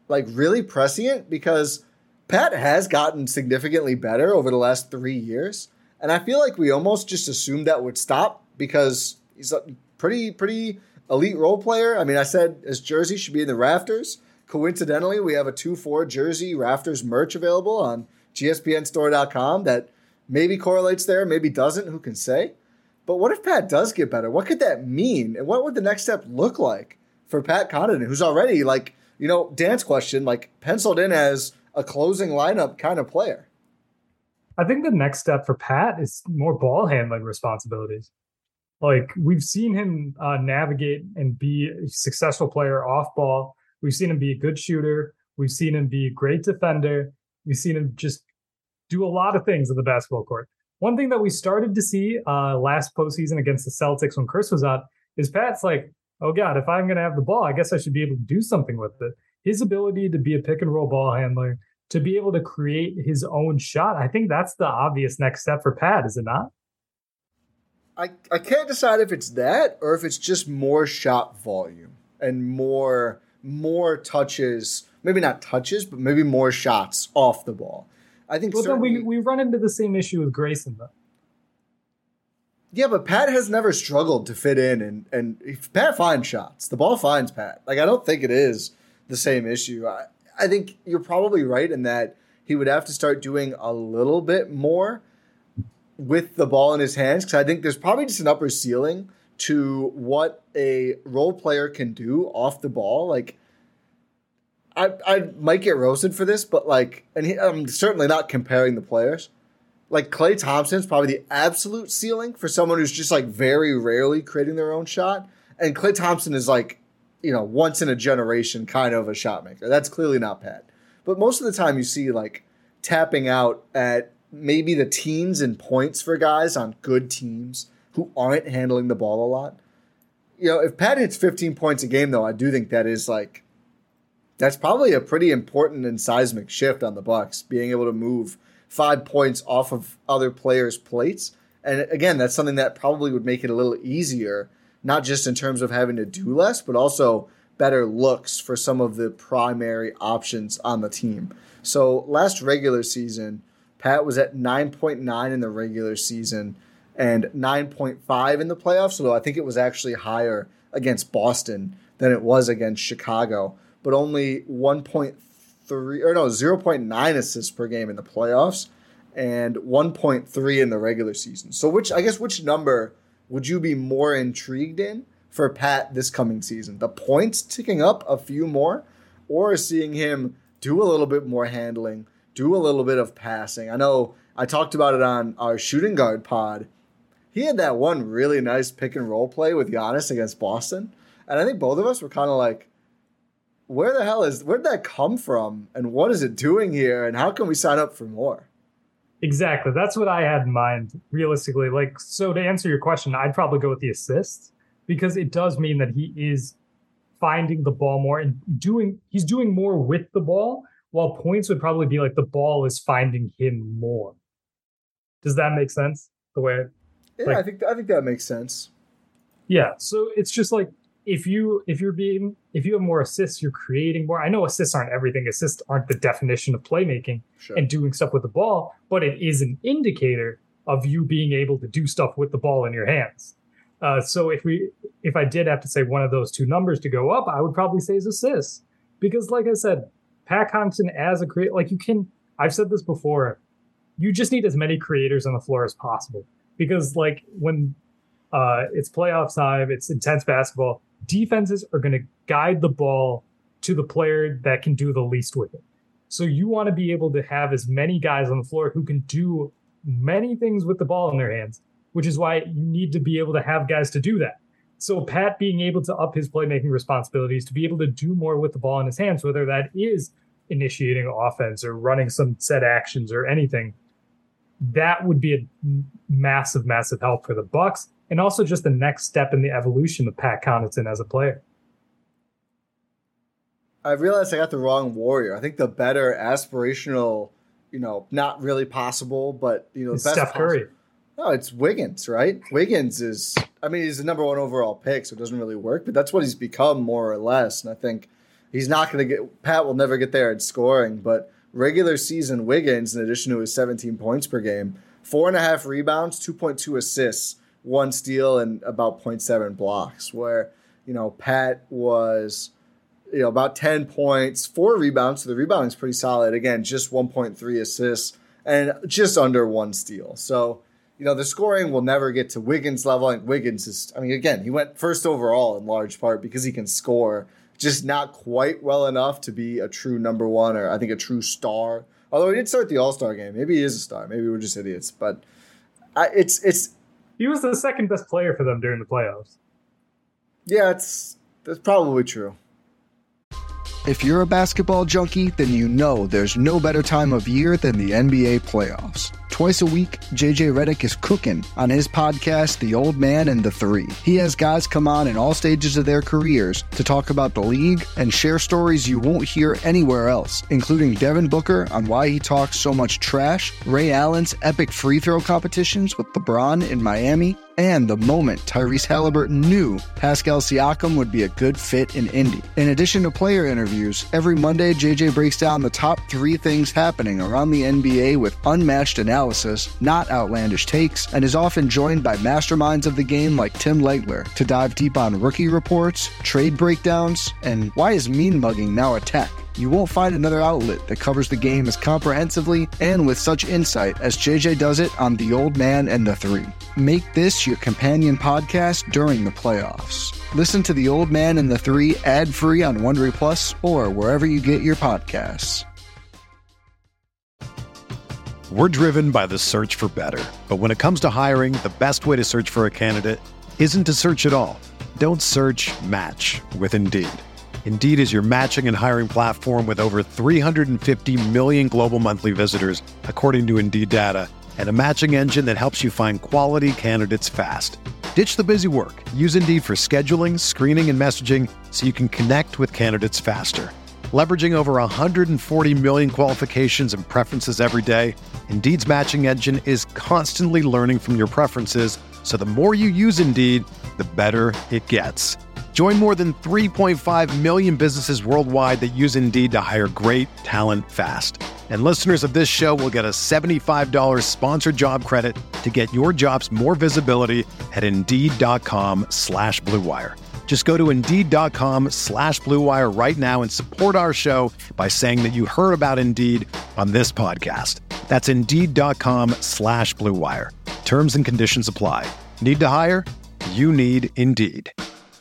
like really prescient because Pat has gotten significantly better over the last three years. And I feel like we almost just assumed that would stop because he's a pretty, pretty elite role player. I mean, I said his jersey should be in the rafters. Coincidentally, we have a two four jersey rafters merch available on G S P N store dot com that maybe correlates there, maybe doesn't, who can say? But what if Pat does get better? What could that mean? And what would the next step look like for Pat Connaughton, who's already, like, you know, Dan's question, like, penciled in as a closing lineup kind of player? I think the next step for Pat is more ball handling responsibilities. Like, we've seen him uh, navigate and be a successful player off ball. We've seen him be a good shooter. We've seen him be a great defender. We've seen him just do a lot of things on the basketball court. One thing that we started to see uh, last postseason against the Celtics when Chris was out is Pat's like, oh, God, if I'm going to have the ball, I guess I should be able to do something with it. His ability to be a pick and roll ball handler, to be able to create his own shot, I think that's the obvious next step for Pat, is it not? I, I can't decide if it's that or if it's just more shot volume and more more touches, maybe not touches, but maybe more shots off the ball. I think well, then we, we run into the same issue with Grayson, though. Yeah, but Pat has never struggled to fit in, and, and Pat finds shots. The ball finds Pat. Like, I don't think it is the same issue. I, I think you're probably right in that he would have to start doing a little bit more with the ball in his hands, because I think there's probably just an upper ceiling to what a role player can do off the ball. Like, I I might get roasted for this, but like, and he, I'm certainly not comparing the players. Like, Klay Thompson's probably the absolute ceiling for someone who's just like very rarely creating their own shot. And Klay Thompson is like, you know, once in a generation kind of a shot maker. That's clearly not Pat. But most of the time you see like tapping out at maybe the teens and points for guys on good teams who aren't handling the ball a lot. You know, if Pat hits fifteen points a game, though, I do think that is like, that's probably a pretty important and seismic shift on the Bucks, being able to move five points off of other players' plates. And again, that's something that probably would make it a little easier, not just in terms of having to do less, but also better looks for some of the primary options on the team. So last regular season, Pat was at nine point nine in the regular season and nine point five in the playoffs, although I think it was actually higher against Boston than it was against Chicago, but only one point three or no, zero point nine assists per game in the playoffs and one point three in the regular season. So which, I guess, which number would you be more intrigued in for Pat this coming season? The points ticking up a few more, or seeing him do a little bit more handling, do a little bit of passing? I know I talked about it on our shooting guard pod. He had that one really nice pick and roll play with Giannis against Boston. And I think both of us were kind of like, where the hell is, where'd that come from? And what is it doing here? And how can we sign up for more? Exactly. That's what I had in mind, realistically. Like, so to answer your question, I'd probably go with the assists, because it does mean that he is finding the ball more and doing, he's doing more with the ball, while points would probably be like the ball is finding him more. Does that make sense? The way, yeah, like, I think I think that makes sense. Yeah. So it's just like, if you if you're being if you have more assists, you're creating more. I know assists aren't everything. Assists aren't the definition of playmaking sure. and doing stuff with the ball, but it is an indicator of you being able to do stuff with the ball in your hands. Uh, so if we if I did have to say one of those two numbers to go up, I would probably say is assists, because like I said, Pat Connaughton as a creator, like you can. I've said this before. You just need as many creators on the floor as possible, because like when uh, it's playoff time, it's intense basketball. Defenses are going to guide the ball to the player that can do the least with it. So you want to be able to have as many guys on the floor who can do many things with the ball in their hands, which is why you need to be able to have guys to do that. So Pat being able to up his playmaking responsibilities, to be able to do more with the ball in his hands, whether that is initiating offense or running some set actions or anything, that would be a massive, massive help for the Bucks. And also just the next step in the evolution of Pat Connaughton as a player. I realized I got the wrong Warrior. I think the better aspirational, you know, not really possible, but, you know, the best Steph Curry. Possible. No, it's Wiggins, right? Wiggins is, I mean, he's the number one overall pick, so it doesn't really work, but that's what he's become more or less. And I think he's not going to get, Pat will never get there at scoring, but regular season Wiggins, in addition to his seventeen points per game, four and a half rebounds, two point two assists, one steal, and about zero point seven blocks, where, you know, Pat was, you know, about ten points, four rebounds. So the rebounding is pretty solid. Again, just one point three assists and just under one steal. So, you know, the scoring will never get to Wiggins level. And Wiggins is, I mean, again, he went first overall in large part because he can score, just not quite well enough to be a true number one or I think a true star. Although he did start the All-Star game. Maybe he is a star. Maybe we're just idiots. But I, it's it's he was the second best player for them during the playoffs. Yeah, it's that's probably true. If you're a basketball junkie, then you know there's no better time of year than the N B A playoffs. Twice a week, J J Redick is cooking on his podcast, The Old Man and the Three. He has guys come on in all stages of their careers to talk about the league and share stories you won't hear anywhere else, including Devin Booker on why he talks so much trash, Ray Allen's epic free throw competitions with LeBron in Miami, and the moment Tyrese Halliburton knew Pascal Siakam would be a good fit in Indy. In addition to player interviews, every Monday J J breaks down the top three things happening around the N B A with unmatched analysis, not outlandish takes, and is often joined by masterminds of the game like Tim Legler to dive deep on rookie reports, trade breakdowns, and why is mean mugging now a tech? You won't find another outlet that covers the game as comprehensively and with such insight as J J does it on The Old Man and the Three. Make this your companion podcast during the playoffs. Listen to The Old Man and the Three ad-free on Wondery Plus or wherever you get your podcasts. We're driven by the search for better. But when it comes to hiring, the best way to search for a candidate isn't to search at all. Don't search, match with Indeed. Indeed is your matching and hiring platform with over three hundred fifty million global monthly visitors, according to Indeed data, and a matching engine that helps you find quality candidates fast. Ditch the busy work. Use Indeed for scheduling, screening, and messaging so you can connect with candidates faster. Leveraging over one hundred forty million qualifications and preferences every day, Indeed's matching engine is constantly learning from your preferences, so the more you use Indeed, the better it gets. Join more than three point five million businesses worldwide that use Indeed to hire great talent fast. And listeners of this show will get a seventy-five dollars sponsored job credit to get your jobs more visibility at Indeed.com slash Blue Wire. Just go to Indeed.com slash Blue Wire right now and support our show by saying that you heard about Indeed on this podcast. That's Indeed.com slash Blue Wire. Terms and conditions apply. Need to hire? You need Indeed.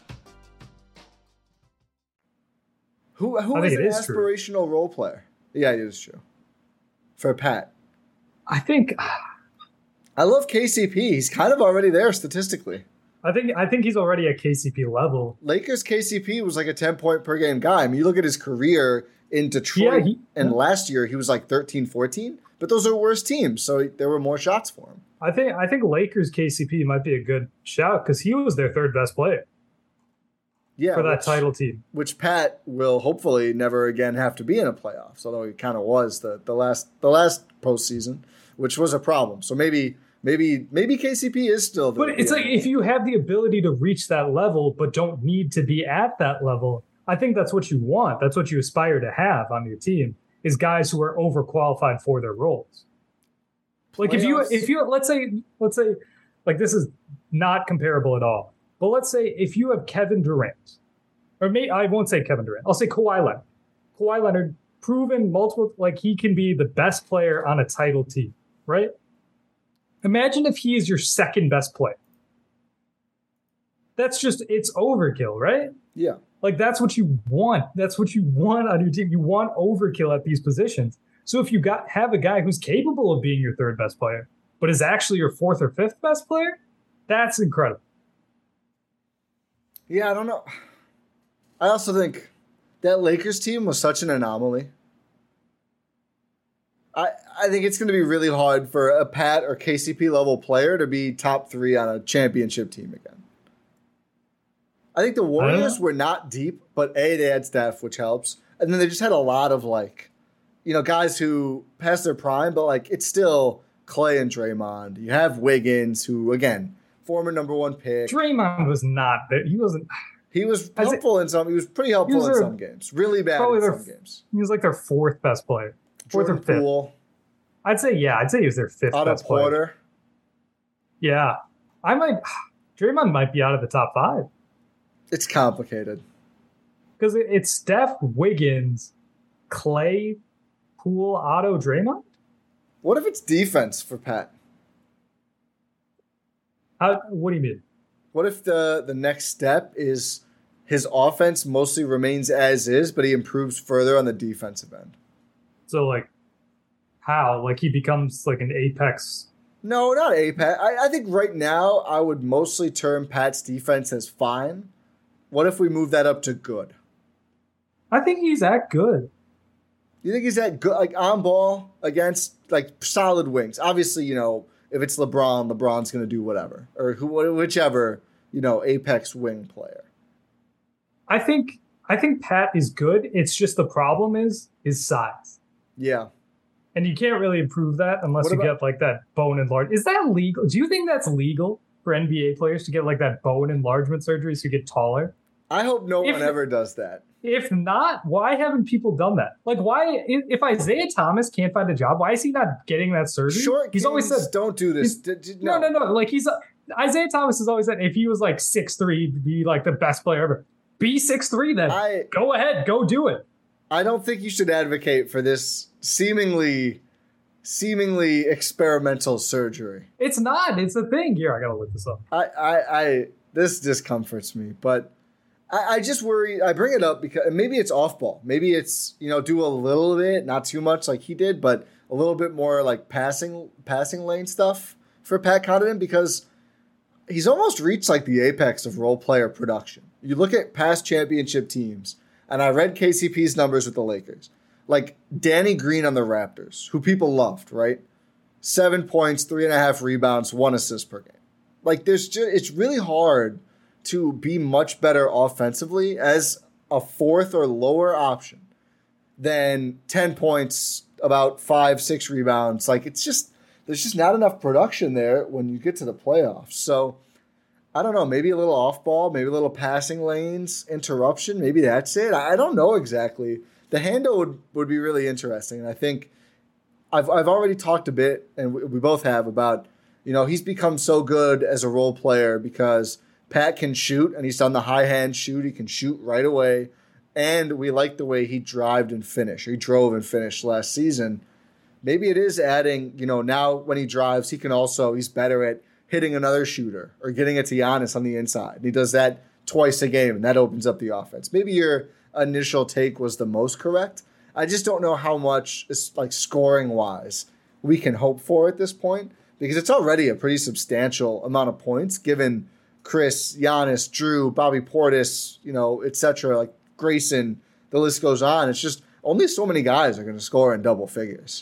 Who who is an is aspirational true. role player? Yeah, it is true. For Pat. I think I love K C P. He's kind of already there statistically. I think I think he's already at K C P level. Lakers K C P was like a ten point per game guy. I mean, you look at his career in Detroit, yeah, he, and yeah. last year he was like thirteen, fourteen, but those are worse teams, so there were more shots for him. I think I think Lakers K C P might be a good shout because he was their third best player. Yeah, for that which, title team, which Pat will hopefully never again have to be in a playoffs, although he kind of was the, the last the last postseason, which was a problem. So maybe maybe maybe K C P is still. The, but it's like if you have the ability to reach that level, but don't need to be at that level, I think that's what you want. That's what you aspire to have on your team is guys who are overqualified for their roles. Like playoffs. if you if you let's say let's say like this is not comparable at all. But let's say if you have Kevin Durant, or may, I won't say Kevin Durant, I'll say Kawhi Leonard. Kawhi Leonard, proven multiple, like he can be the best player on a title team, right? Imagine if he is your second best player. That's just, it's overkill, right? Yeah. Like that's what you want. That's what you want on your team. You want overkill at these positions. So if you got have a guy who's capable of being your third best player, but is actually your fourth or fifth best player, that's incredible. Yeah, I don't know. I also think that Lakers team was such an anomaly. I I think it's going to be really hard for a Pat or K C P level player to be top three on a championship team again. I think the Warriors were not deep, but A, they had Steph, which helps. And then they just had a lot of, like, you know, guys who passed their prime, but, like, it's still Clay and Draymond. You have Wiggins, who, again, former number one pick. Draymond was not there. He wasn't. He was helpful in some. He was pretty helpful was in their, some games. Really bad in some games. He was like their fourth best player. Fourth Jordan or fifth. Poole. I'd say yeah. I'd say he was their fifth Otto best player. Porter. Yeah, I might. Draymond might be out of the top five. It's complicated because it's Steph, Wiggins, Clay, Poole, Otto, Draymond. What if it's defense for Pat? How, what do you mean? What if the, the next step is his offense mostly remains as is, but he improves further on the defensive end? So, like, how? Like, he becomes, like, an apex? No, not apex. I, I think right now I would mostly term Pat's defense as fine. What if we move that up to good? I think he's that good. You think he's that good? Like, on ball against, like, solid wings. Obviously, you know, if it's LeBron, LeBron's going to do whatever. Or who, whichever, you know, apex wing player. I think I think Pat is good. It's just the problem is his size. Yeah. And you can't really improve that unless what you about, get, like, that bone enlargement. Is that legal? Do you think that's legal for N B A players to get, like, that bone enlargement surgery so you get taller? I hope no if, one ever does that. If not, why haven't people done that? Like, why, if Isaiah Thomas can't find a job, why is he not getting that surgery? Short he's always said, don't do this. D- d- no. no, no, no. Like, he's, Isaiah Thomas has always said, if he was like six three, he'd be like the best player ever. Be six three then. I, go ahead, go do it. I don't think you should advocate for this seemingly, seemingly experimental surgery. It's not. It's a thing. Here, I gotta look this up. I, I, I this discomforts me, but I, I just worry. I bring it up because maybe it's off ball. Maybe it's, you know, do a little bit, not too much like he did, but a little bit more like passing, passing lane stuff for Pat Connaughton because he's almost reached like the apex of role player production. You look at past championship teams, and I read K C P's numbers with the Lakers. Like Danny Green on the Raptors, who people loved, right? Seven points, three and a half rebounds, one assist per game. Like there's just, it's really hard to be much better offensively as a fourth or lower option than ten points, about five, six rebounds. Like it's just, there's just not enough production there when you get to the playoffs. So I don't know, maybe a little off ball, maybe a little passing lanes, interruption. Maybe that's it. I don't know exactly. The handle would, would be really interesting. And I think I've I've already talked a bit, and we, we both have, about, you know, he's become so good as a role player because Pat can shoot, and he's done the high hand shoot. He can shoot right away. And we like the way he drived and finished. He drove and finished last season. Maybe it is adding, you know, now when he drives, he can also, he's better at hitting another shooter or getting it to Giannis on the inside. And he does that twice a game, and that opens up the offense. Maybe your initial take was the most correct. I just don't know how much, like scoring-wise, we can hope for at this point because it's already a pretty substantial amount of points given Chris, Giannis, Drew, Bobby Portis, you know, et cetera, like Grayson, the list goes on. It's just only so many guys are going to score in double figures.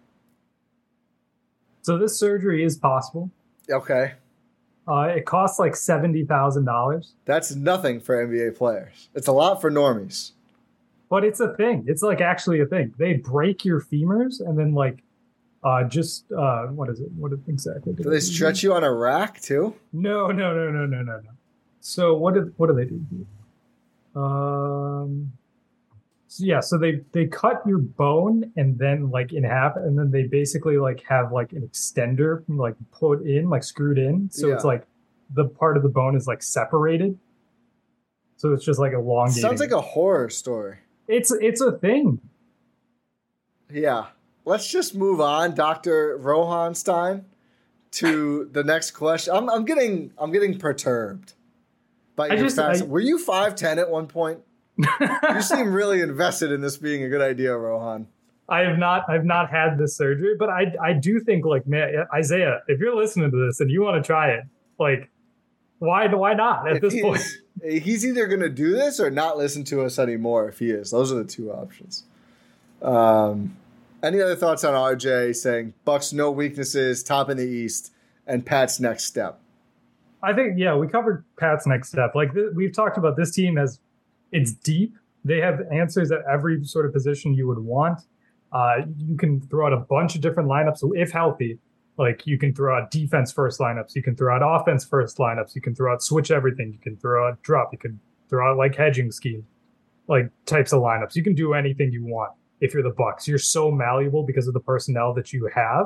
So this surgery is possible. Okay. Uh, it costs like seventy thousand dollars. That's nothing for N B A players. It's a lot for normies. But it's a thing. It's like actually a thing. They break your femurs and then like uh, just, uh, what is it? What exactly? Do they stretch you on a rack too? No, no, no, no, no, no, no. So what do, what do they do? Um, so yeah, so they, they cut your bone and then like in half, and then they basically like have like an extender like put in, like screwed in. So yeah. It's like the part of the bone is like separated. So it's just like elongated. Sounds like a horror story. It's it's a thing. Yeah. Let's just move on, Doctor Rohanstein, to the next question. I'm I'm getting I'm getting perturbed by your just, fast. I, Were you five ten at one point? You seem really invested in this being a good idea, Rohan. I have not I've not had this surgery, but I I do think, like, man, Isaiah, if you're listening to this and you want to try it, like, why why not at if this point? He's either going to do this or not listen to us anymore if he is. Those are the two options. Um, any other thoughts on R J saying Bucks no weaknesses, top in the East, and Pat's next step? I think, yeah, we covered Pat's next step. Like, th- we've talked about this team as it's deep. They have answers at every sort of position you would want. Uh, you can throw out a bunch of different lineups if healthy. Like, you can throw out defense first lineups. You can throw out offense first lineups. You can throw out switch everything. You can throw out drop. You can throw out like hedging scheme, like types of lineups. You can do anything you want if you're the Bucks. You're so malleable because of the personnel that you have.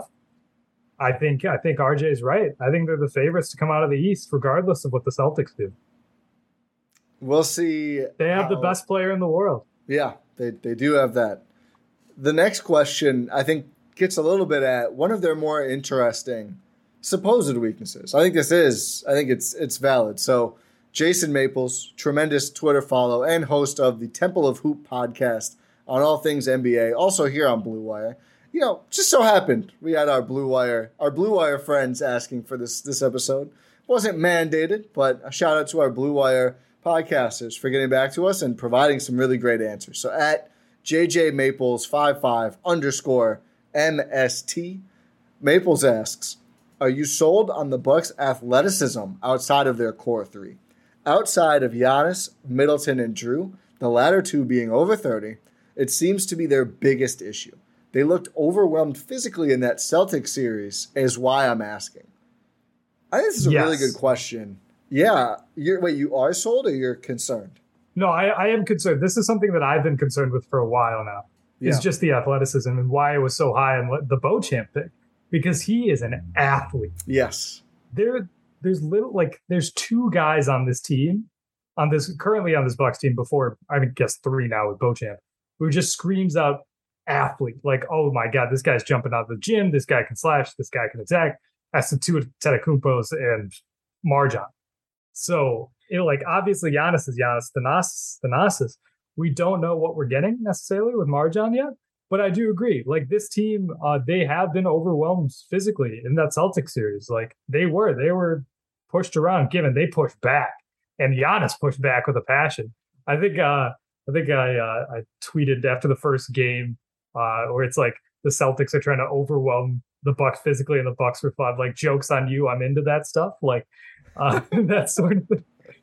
I think I think R J's right. I think they're the favorites to come out of the East, regardless of what the Celtics do. We'll see. They have how, the best player in the world. Yeah, they they do have that. The next question, I think, gets a little bit at one of their more interesting supposed weaknesses. I think this is. I think it's it's valid. So Jason Maples, tremendous Twitter follow and host of the Temple of Hoop podcast on all things N B A, also here on Blue Wire. You know, just so happened we had our Blue Wire, our Blue Wire friends asking for this this episode. Wasn't mandated, but a shout out to our Blue Wire podcasters for getting back to us and providing some really great answers. So at J J Maples fifty-five underscore M S T, Maples asks, are you sold on the Bucks' athleticism outside of their core three? Outside of Giannis, Middleton, and Drew, the latter two being over thirty, it seems to be their biggest issue. They looked overwhelmed physically in that Celtics series, is why I'm asking. I think this is a yes. really good question. Yeah. You're, wait, you are sold or you're concerned? No, I, I am concerned. This is something that I've been concerned with for a while now. Yeah. It's just the athleticism and why it was so high on the Beauchamp pick. Because he is an athlete. Yes. There, there's little like there's two guys on this team, on this currently on this Bucks team before, I mean, guess three now with Beauchamp, who just screams out athlete. Like, oh my God, this guy's jumping out of the gym. This guy can slash. This guy can attack. That's the two Antetokounmpos and Marjan. So, you know, like obviously Giannis is Giannis Thanasis. Thanasis. We don't know what we're getting necessarily with Marjan yet. But I do agree. Like this team, uh, they have been overwhelmed physically in that Celtics series. Like they were, they were pushed around. Given they pushed back, and Giannis pushed back with a passion. I think, uh, I think I, uh, I tweeted after the first game, uh, where it's like the Celtics are trying to overwhelm the Bucks physically, and the Bucks were fun. Like jokes on you. I'm into that stuff. Like uh, that sort of thing.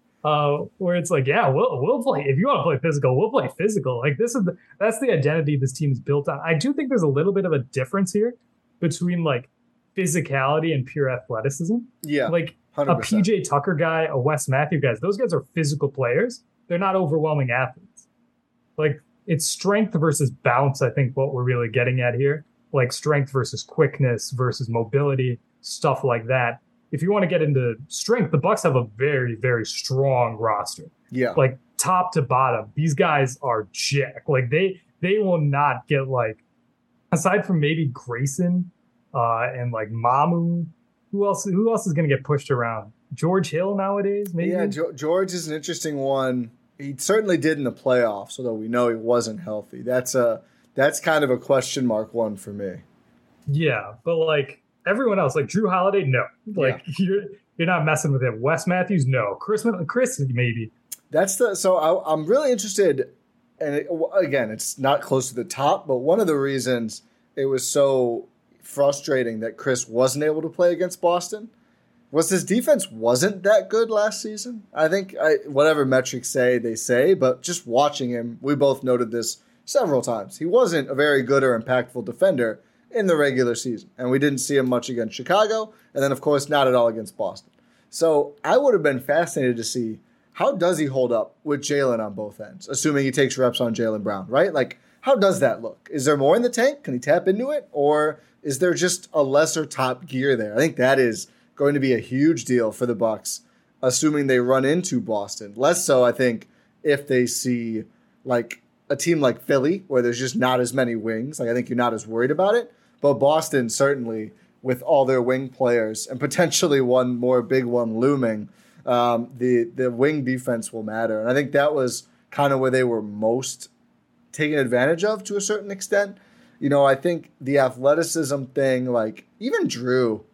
Uh, where it's like, yeah, we'll we'll play. If you want to play physical, we'll play physical. Like this is the, that's the identity this team is built on. I do think there's a little bit of a difference here between like physicality and pure athleticism. Yeah, like one hundred percent. A P J Tucker guy, a Wes Matthews guys. Those guys are physical players. They're not overwhelming athletes. Like it's strength versus bounce. I think what we're really getting at here, like strength versus quickness versus mobility, stuff like that. If you want to get into strength, the Bucks have a very, very strong roster. Yeah. Like top to bottom, these guys are jack. Like they they will not get like, aside from maybe Grayson uh, and like Mamu, who else who else is going to get pushed around? George Hill nowadays, maybe? Yeah, jo- George is an interesting one. He certainly did in the playoffs, although we know he wasn't healthy. That's a that's kind of a question mark one for me. Yeah, but like everyone else, like Drew Holiday, no. Like yeah. you're you're not messing with him. Wes Matthews, no. Chris, Chris, maybe. That's the so I, I'm really interested, and it, again, it's not close to the top, but one of the reasons it was so frustrating that Chris wasn't able to play against Boston was his defense wasn't that good last season. I think I, whatever metrics say, they say, but just watching him, we both noted this several times. He wasn't a very good or impactful defender in the regular season, and we didn't see him much against Chicago, and then, of course, not at all against Boston. So I would have been fascinated to see how does he hold up with Jaylen on both ends, assuming he takes reps on Jaylen Brown, right? Like, how does that look? Is there more in the tank? Can he tap into it? Or is there just a lesser top gear there? I think that is going to be a huge deal for the Bucks, assuming they run into Boston. Less so, I think, if they see, like, a team like Philly, where there's just not as many wings. Like, I think you're not as worried about it. But Boston, certainly, with all their wing players, and potentially one more big one looming, um, the, the wing defense will matter. And I think that was kind of where they were most taken advantage of to a certain extent. You know, I think the athleticism thing, like, even Drew,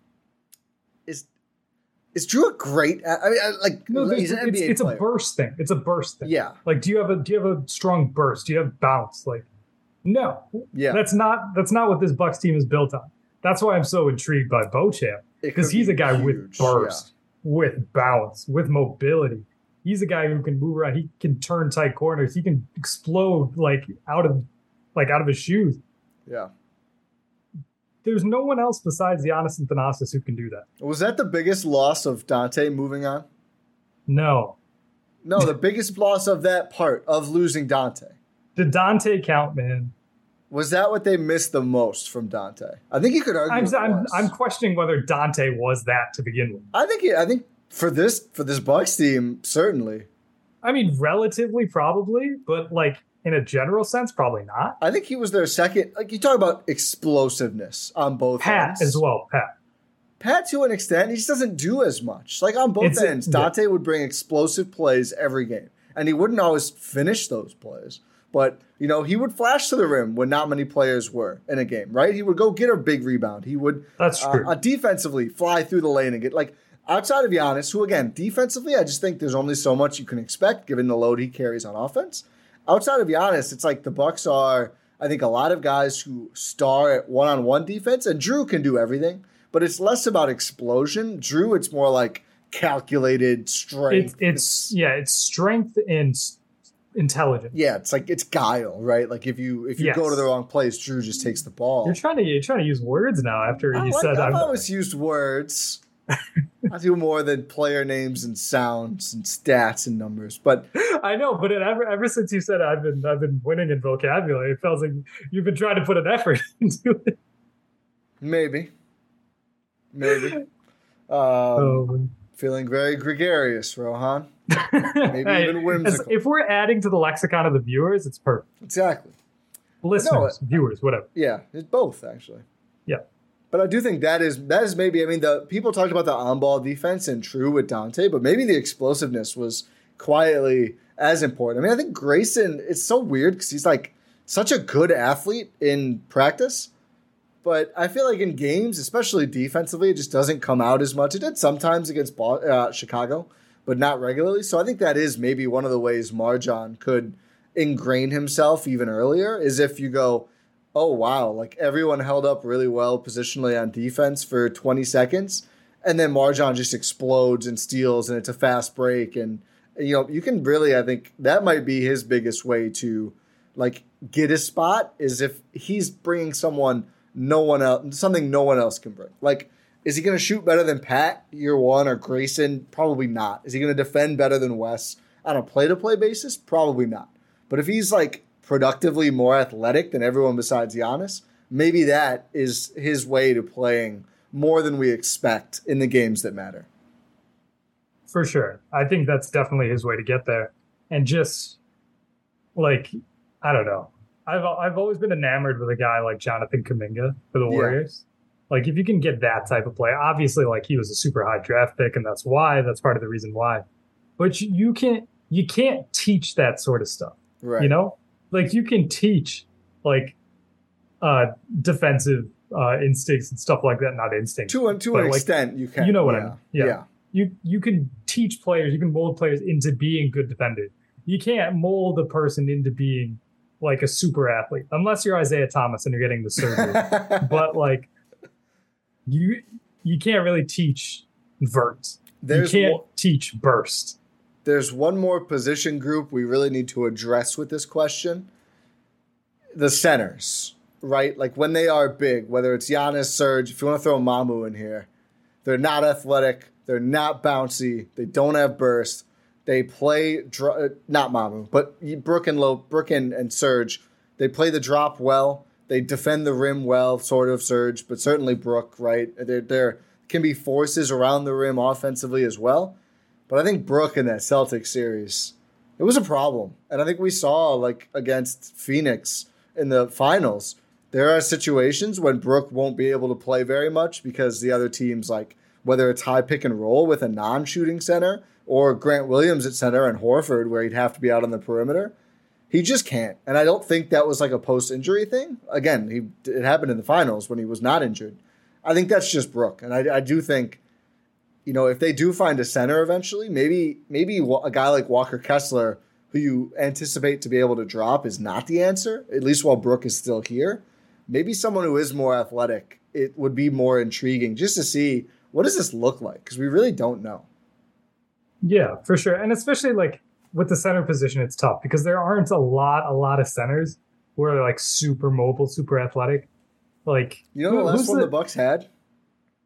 is is Drew a great, I mean, like, no, he's an N B A it's, it's player. a burst thing. It's a burst thing. Yeah. Like, do you have a do you have a strong burst? Do you have bounce? Like, no. Yeah. That's not that's not what this Bucks team is built on. That's why I'm so intrigued by Beauchamp, because he's be a guy huge. with burst, yeah. with bounce, with mobility. He's a guy who can move around. He can turn tight corners. He can explode like out of like out of his shoes. Yeah. There's no one else besides Giannis and Thanasis who can do that. Was that the biggest loss of Dante moving on? No. No, the biggest loss of that part of losing Dante. Did Dante count, man? Was that what they missed the most from Dante? I think you could argue. I'm it I'm, was. I'm questioning whether Dante was that to begin with. I think he, I think for this for this Bucks team, certainly. I mean, relatively, probably, but like in a general sense, probably not. I think he was their second. Like you talk about explosiveness on both Pat ends. as well. Pat. Pat to an extent, he just doesn't do as much. Like on both It's- ends, Dante yeah. would bring explosive plays every game, and he wouldn't always finish those plays. But, you know, he would flash to the rim when not many players were in a game, right? He would go get a big rebound. He would, That's true. Uh, defensively, fly through the lane and get, like, outside of Giannis, who, again, defensively, I just think there's only so much you can expect given the load he carries on offense. Outside of Giannis, it's like the Bucks are, I think, a lot of guys who star at one-on-one defense, and Drew can do everything, but it's less about explosion. Drew, it's more like calculated strength. It, it's, yeah, it's strength and intelligent. Yeah, it's like it's guile, right? Like if you if you yes. go to the wrong place, Drew just takes the ball. You're trying to you're trying to use words now after I you like, said I've I'm, always used words. I do more than player names and sounds and stats and numbers. But I know, but it, ever ever since you said I've been I've been winning in vocabulary, it feels like you've been trying to put an effort into it. Maybe, maybe. Um, oh. Feeling very gregarious, Rohan. Maybe hey, even whimsical. If we're adding to the lexicon of the viewers, it's perfect. Exactly. Listeners, no, viewers, whatever. Yeah, it's both actually. Yeah. But I do think that is that is maybe, I mean, the people talked about the on-ball defense and true with Dante, but maybe the explosiveness was quietly as important. I mean, I think Grayson, it's so weird because he's like such a good athlete in practice, but I feel like in games, especially defensively, it just doesn't come out as much. It did sometimes against uh, Chicago, but not regularly. So I think that is maybe one of the ways MarJon could ingrain himself even earlier, is if you go, oh, wow, like everyone held up really well positionally on defense for twenty seconds, and then MarJon just explodes and steals, and it's a fast break. And, you know, you can really, I think that might be his biggest way to, like, get a spot, is if he's bringing someone no one else, something no one else can bring. Like, is he going to shoot better than Pat year one or Grayson? Probably not. Is he going to defend better than Wes on a play-to-play basis? Probably not. But if he's, like, productively more athletic than everyone besides Giannis, maybe that is his way to playing more than we expect in the games that matter. For sure. I think that's definitely his way to get there. And just, like, I don't know. I've I've always been enamored with a guy like Jonathan Kuminga for the Warriors. Yeah. Like, if you can get that type of play, obviously, like, he was a super high draft pick, and that's why, that's part of the reason why. But you can't, you can't teach that sort of stuff. Right. You know? Like, you can teach, like, uh, defensive uh, instincts and stuff like that. Not instincts. To, to an like, extent, you can. You know what yeah. I mean? Yeah. yeah. You, you can teach players, you can mold players into being good defenders. You can't mold a person into being, like, a super athlete, unless you're Isaiah Thomas and you're getting the surgery. But, like, you you can't really teach vert. There's you can't one, teach burst. There's one more position group we really need to address with this question. The centers, right? Like, when they are big, whether it's Giannis, Serge, if you want to throw Mamu in here, they're not athletic, they're not bouncy, they don't have burst. They play, not Mamu, but Brook and Lo, Brook and, and Serge, they play the drop well. They defend the rim well, sort of Serge, but certainly Brook, right? There there can be forces around the rim offensively as well. But I think Brook in that Celtics series, it was a problem. And I think we saw, like, against Phoenix in the finals, there are situations when Brook won't be able to play very much because the other team's, like, whether it's high pick and roll with a non-shooting center, or Grant Williams at center and Horford where he'd have to be out on the perimeter. He just can't. And I don't think that was like a post-injury thing. Again, he it happened in the finals when he was not injured. I think that's just Brook. And I, I do think, you know, if they do find a center eventually, maybe maybe a guy like Walker Kessler, who you anticipate to be able to drop, is not the answer, at least while Brook is still here. Maybe someone who is more athletic, it would be more intriguing just to see, what does this look like? Because we really don't know. Yeah, for sure. And especially, like, with the center position, it's tough because there aren't a lot, a lot of centers who are, like, super mobile, super athletic. Like, you know the last one the Bucks had?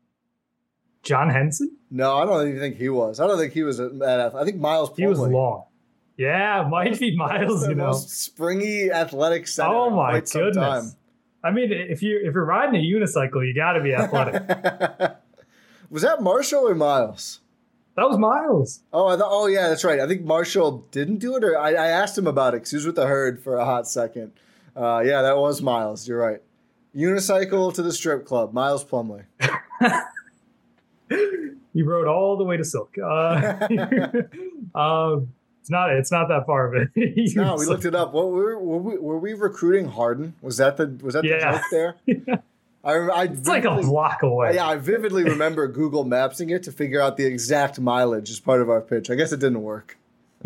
John Henson? No, I don't even think he was. I don't think he was that athletic. I think Miles Plumlee. He was long. Yeah, might be Miles, the you know. most springy athletic center. Oh in my quite some goodness. time. I mean, if you if you're riding a unicycle, you got to be athletic. Was that Marshall or Miles? That was Miles. Oh, I thought, oh yeah, that's right. I think Marshall didn't do it, or I, I asked him about it because he was with the herd for a hot second. Uh, yeah, that was Miles. You're right. Unicycle to the strip club, Miles Plumlee. He rode all the way to Silk. Uh, um, it's not. It's not that far of it. No, we looked it up. What were, were we? Were we recruiting Harden? Was that the? Was that Yeah. the joke there? Yeah. I, I It's like a block away. Yeah, I vividly remember Google Mapsing it to figure out the exact mileage as part of our pitch. I guess it didn't work.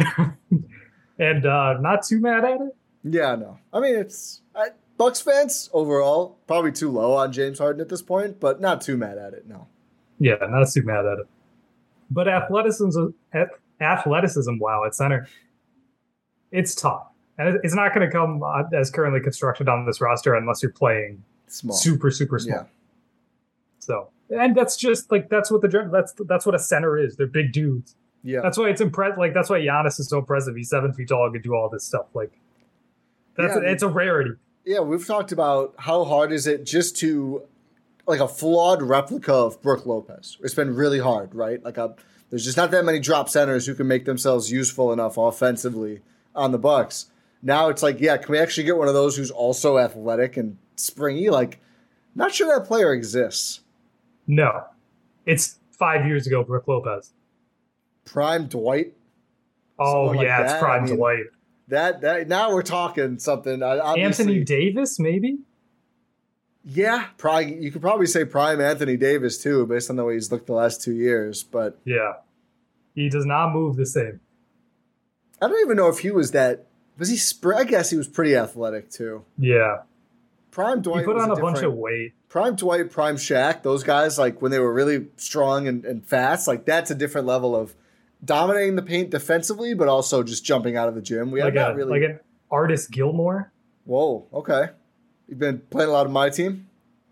And uh, not too mad at it. Yeah, no. I mean, it's I, Bucks fans overall probably too low on James Harden at this point, but not too mad at it. No. Yeah, not too mad at it. But athleticism, athleticism, wow, at center, it's tough, and it's not going to come as currently constructed on this roster unless you're playing Small. super, super small. Yeah. So, and that's just like that's what the that's that's what a center is. They're big dudes. Yeah. That's why it's impressive. Like that's why Giannis is so impressive. He's seven feet tall and can do all this stuff. Like that's Yeah, a, it's a rarity. Yeah, we've talked about how hard is it just to like a flawed replica of Brook Lopez. It's been really hard, right? Like a, there's just not that many drop centers who can make themselves useful enough offensively on the Bucks. Now it's like, yeah, can we actually get one of those who's also athletic and springy? Like, not sure that player exists. No, it's five years ago. Brook Lopez. Prime Dwight. Oh Someone like yeah, it's that. prime I mean, Dwight. That that now we're talking something. I- obviously- Anthony Davis, maybe. Yeah, probably you could probably say prime Anthony Davis too, based on the way he's looked the last two years. But Yeah, he does not move the same. I don't even know if he was that. Was he? Spr- I guess he was pretty athletic too. Yeah, Prime Dwight. he put was on a, bunch different- of weight. Prime Dwight, Prime Shaq. Those guys, like when they were really strong and, and fast, like that's a different level of dominating the paint defensively, but also just jumping out of the gym. We Like have a not really. like an Artis Gilmore. Whoa. Okay. You've been playing a lot of my team.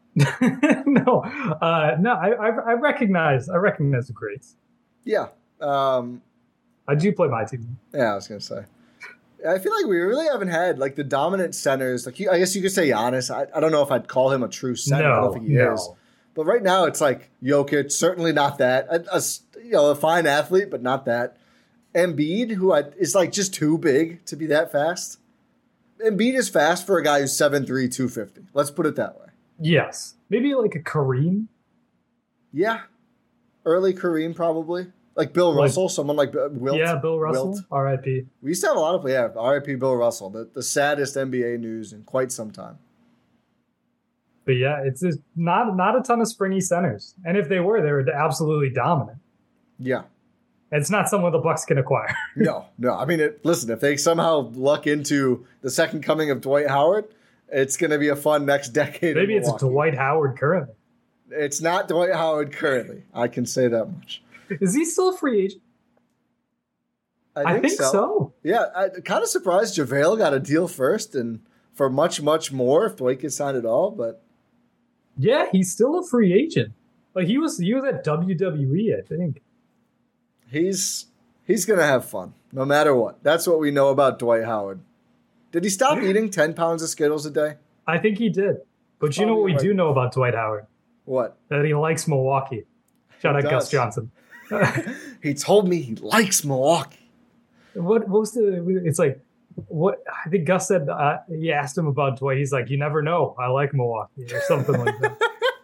no, uh, no, I, I I recognize I recognize the greats. Yeah. Um, I do play my team. Yeah, I was gonna say. I feel like we really haven't had like the dominant centers. Like you, I guess you could say Giannis. I, I don't know if I'd call him a true center. I No, don't think he no. is. But right now it's like Jokic, certainly not that. A, a s- you know, a fine athlete, but not that. Embiid, who I, is like just too big to be that fast. Embiid is fast for a guy who's seven three, two fifty. Let's put it that way. Yes, maybe like a Kareem. Yeah. Early Kareem, probably. Like Bill Like- Russell, someone like uh, Wilt. Yeah, Bill Russell. Wilt. R I P. We used to have a lot of, yeah, R I P Bill Russell, the, the saddest N B A news in quite some time. But yeah, it's just not not a ton of springy centers, and if they were, they were absolutely dominant. Yeah. It's not someone the Bucks can acquire. No, no. I mean, it, listen, if they somehow luck into the second coming of Dwight Howard, it's going to be a fun next decade. Maybe in it's Milwaukee. Dwight Howard currently. It's not Dwight Howard currently. I can say that much. Is he still a free agent? I think so. Yeah, I'm kind of surprised JaVale got a deal first and for much, much more if Dwight gets signed at all. But Yeah, he's still a free agent. Like he was, he was at W W E, I think. he's he's going to have fun no matter what. That's what we know about Dwight Howard. Did he stop eating ten pounds of Skittles a day? I think he did. But you know what we do know about Dwight Howard? What? That he likes Milwaukee. Shout He out Gus does. Johnson. He told me he likes Milwaukee. What, what was the? It's like what I think Gus said. Uh, he asked him about Dwight. He's like, "You never know. I like Milwaukee," or something like that.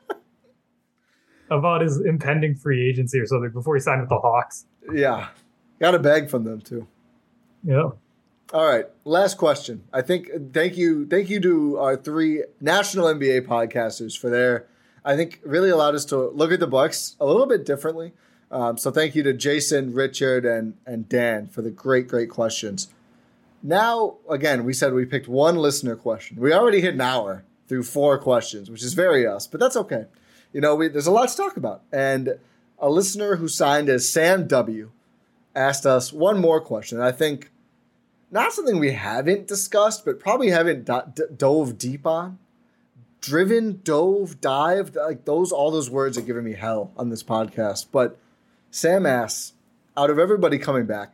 About his impending free agency or something before he signed with the Hawks. Yeah. Got a bag from them too. Yeah. All right, last question. I think thank you, thank you to our three national N B A podcasters for their, I think, really allowed us to look at the Bucks a little bit differently. Um, so thank you to Jason, Richard, and and Dan for the great, great questions. Now, again, we said we picked one listener question. We already hit an hour through four questions, which is very us, but that's okay. You know, we, there's a lot to talk about. And a listener who signed as Sam W asked us one more question. I think not something we haven't discussed, but probably haven't do- d- dove deep on. Driven, dove, dived, like those, all those words are giving me hell on this podcast. But Sam asks, out of everybody coming back,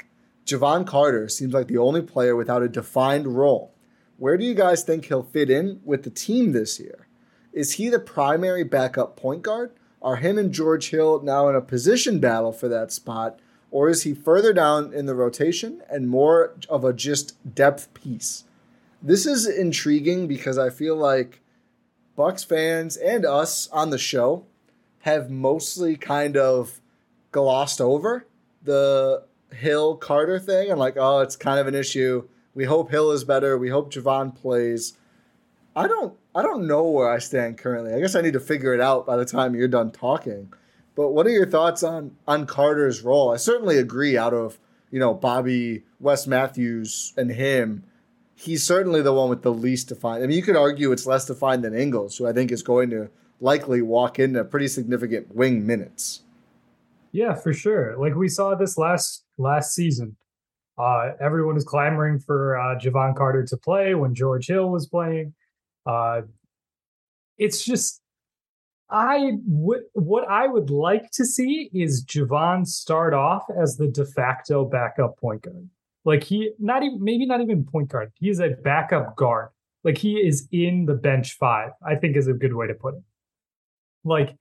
Jevon Carter seems like the only player without a defined role. Where do you guys think he'll fit in with the team this year? Is he the primary backup point guard? Are him and George Hill now in a position battle for that spot? Or is he further down in the rotation and more of a just depth piece? This is intriguing because I feel like Bucks fans and us on the show have mostly kind of glossed over the Hill-Carter thing. And like, oh, it's kind of an issue. We hope Hill is better. We hope Jevon plays. I don't I don't know where I stand currently. I guess I need to figure it out by the time you're done talking. But what are your thoughts on, on Carter's role? I certainly agree out of, you know, Bobby, Wes Matthews, and him, he's certainly the one with the least defined. I mean, you could argue it's less defined than Ingles, who I think is going to likely walk into pretty significant wing minutes. Yeah, for sure. Like we saw this last last season. Uh, everyone was clamoring for uh, Jevon Carter to play when George Hill was playing. Uh, it's just, I would, what I would like to see is Jevon start off as the de facto backup point guard. Like he, not even, maybe not even point guard. He is a backup guard. Like he is in the bench five, I think is a good way to put it. Like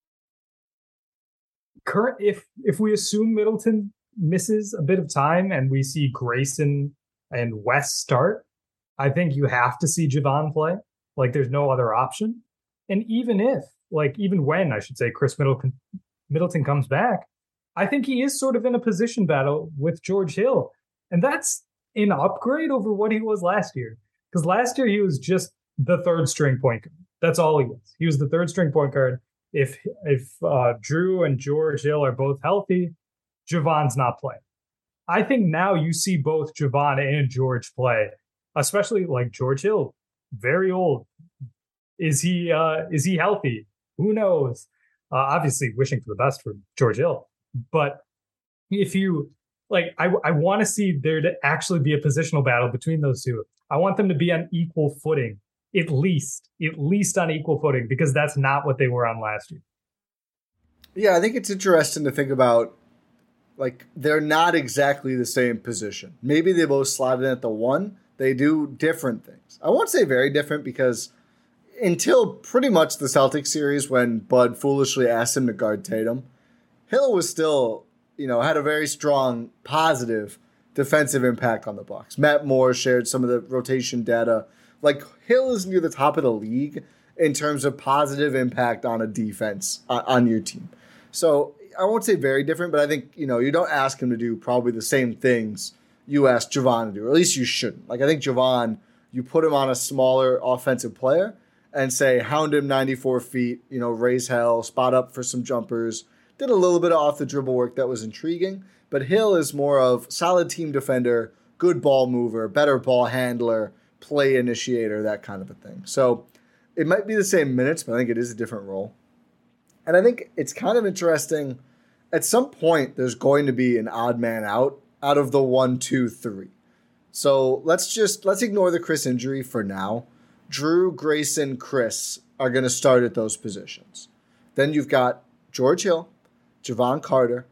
current, if, if we assume Middleton misses a bit of time and we see Grayson and Wes start, I think you have to see Jevon play. Like there's no other option. And even if, like even when I should say Chris Middleton Middleton comes back, I think he is sort of in a position battle with George Hill. And that's an upgrade over what he was last year. Because last year he was just the third string point guard. That's all he was. He was the third string point guard. If if uh, Drew and George Hill are both healthy, Jevon's not playing. I think now you see both Jevon and George play, especially like George Hill, very old. Is he uh, is he healthy? Who knows? Uh, obviously, wishing for the best for George Hill. But if you like, I, I want to see there to actually be a positional battle between those two. I want them to be on equal footing, at least, at least on equal footing, because that's not what they were on last year. Yeah, I think it's interesting to think about. Like, they're not exactly the same position. Maybe they both slide in at the one. They do different things. I won't say very different because until pretty much the Celtics series when Bud foolishly asked him to guard Tatum, Hill was still, you know, had a very strong, positive defensive impact on the Bucks. Matt Moore shared some of the rotation data. Like, Hill is near the top of the league in terms of positive impact on a defense uh, on your team. So I won't say very different, but I think, you know, you don't ask him to do probably the same things you asked Jevon to do, or at least you shouldn't. Like, I think Jevon, you put him on a smaller offensive player and say, hound him ninety-four feet, you know, raise hell, spot up for some jumpers. Did a little bit of off the dribble work that was intriguing, but Hill is more of solid team defender, good ball mover, better ball handler, play initiator, that kind of a thing. So it might be the same minutes, but I think it is a different role. And I think it's kind of interesting. At some point, there's going to be an odd man out out of the one, two, three. So let's just let's ignore the Chris injury for now. Drew, Grayson, Chris are going to start at those positions. Then you've got George Hill, Jevon Carter,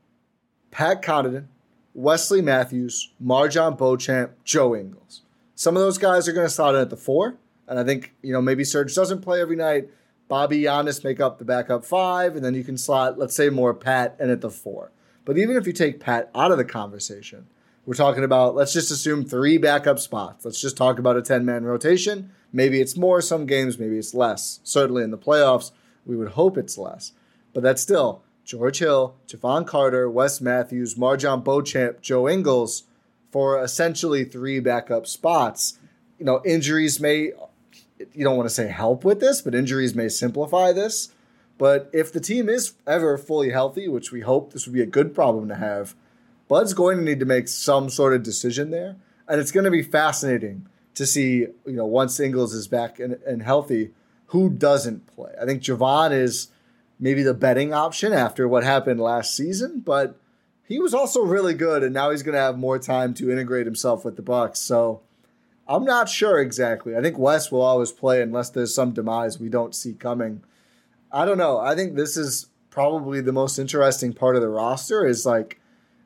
Pat Connaughton, Wesley Matthews, Marjon Beauchamp, Joe Ingles. Some of those guys are going to start in at the four. And I think, you know, maybe Serge doesn't play every night. Bobby, Giannis make up the backup five, and then you can slot, let's say, more Pat in at the four. But even if you take Pat out of the conversation, we're talking about, let's just assume three backup spots. Let's just talk about a ten-man rotation. Maybe it's more some games, maybe it's less. Certainly in the playoffs, we would hope it's less. But that's still George Hill, Jevon Carter, Wes Matthews, Marjon Beauchamp, Joe Ingles for essentially three backup spots. You know, injuries may, you don't want to say help with this, but injuries may simplify this. But if the team is ever fully healthy, which we hope this would be a good problem to have, Bud's going to need to make some sort of decision there. And it's going to be fascinating to see, you know, once Ingles is back and, and healthy, who doesn't play. I think Jevon is maybe the betting option after what happened last season, but he was also really good, and now he's going to have more time to integrate himself with the Bucks. So I'm not sure exactly. I think Wes will always play unless there's some demise we don't see coming. I don't know. I think this is probably the most interesting part of the roster is like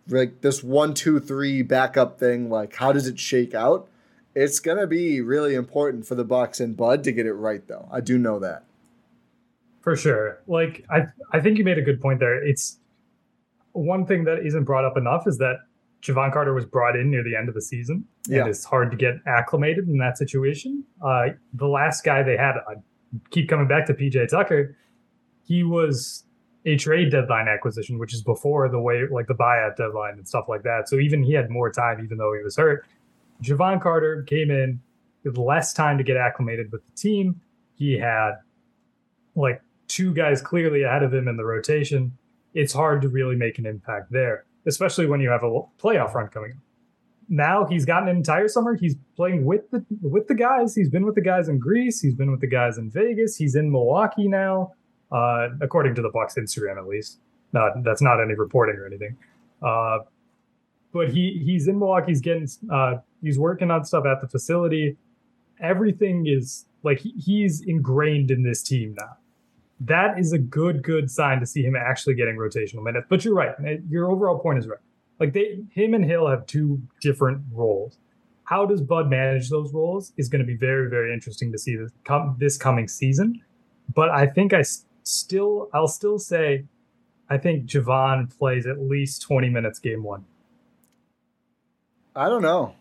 like this one, two, three backup thing, like how does it shake out? It's gonna be really important for the Bucks and Bud to get it right, though. I do know that. For sure. Like I I think you made a good point there. It's one thing that isn't brought up enough is that Jevon Carter was brought in near the end of the season. Yeah. And it's hard to get acclimated in that situation. Uh, the last guy they had, I keep coming back to P J Tucker, he was a trade deadline acquisition, which is before the way, like the buyout deadline and stuff like that. So even he had more time, even though he was hurt. Jevon Carter came in with less time to get acclimated with the team. He had like two guys clearly ahead of him in the rotation. It's hard to really make an impact there, especially when you have a playoff run coming up. Now he's gotten an entire summer. He's playing with the with the guys. He's been with the guys in Greece. He's been with the guys in Vegas. He's in Milwaukee now, uh, according to the Bucks Instagram at least. Not that's not any reporting or anything. Uh, but he he's in Milwaukee. He's getting uh, he's working on stuff at the facility. Everything is like he, he's ingrained in this team now. That is a good good sign to see him actually getting rotational minutes. But you're right. Your overall point is right. Like they, him and Hill have two different roles. How does Bud manage those roles is going to be very, very interesting to see this, com- this coming season. But I think I s- still, I'll still say, I think Jevon plays at least twenty minutes game one. I don't know.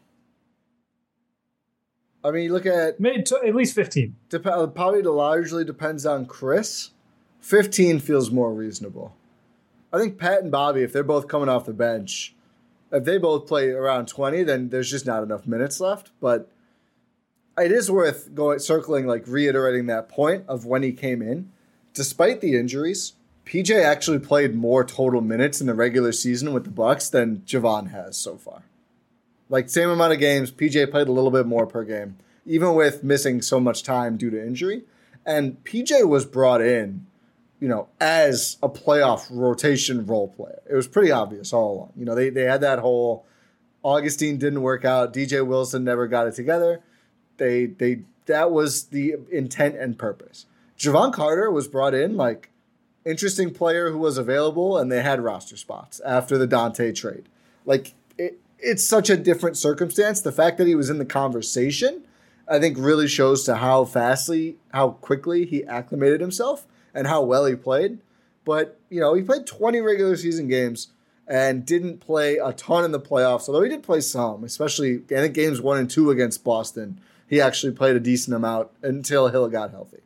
I mean, look at Maybe t- at least fifteen. Dep- probably largely depends on Chris. fifteen feels more reasonable. I think Pat and Bobby, if they're both coming off the bench, if they both play around twenty, then there's just not enough minutes left. But it is worth going circling, like reiterating that point of when he came in. Despite the injuries, P J actually played more total minutes in the regular season with the Bucks than Jevon has so far. Like same amount of games, P J played a little bit more per game, even with missing so much time due to injury. And P J was brought in, you know, as a playoff rotation role player. It was pretty obvious all along. You know, they, they had that whole Augustine didn't work out. D J Wilson never got it together. They they that was the intent and purpose. Jevon Carter was brought in like interesting player who was available, and they had roster spots after the Dante trade. Like it, it's such a different circumstance. The fact that he was in the conversation, I think, really shows to how fastly, how quickly he acclimated himself and how well he played. But, you know, he played twenty regular season games and didn't play a ton in the playoffs, although he did play some, especially, I think, games one and two against Boston. He actually played a decent amount until Hill got healthy.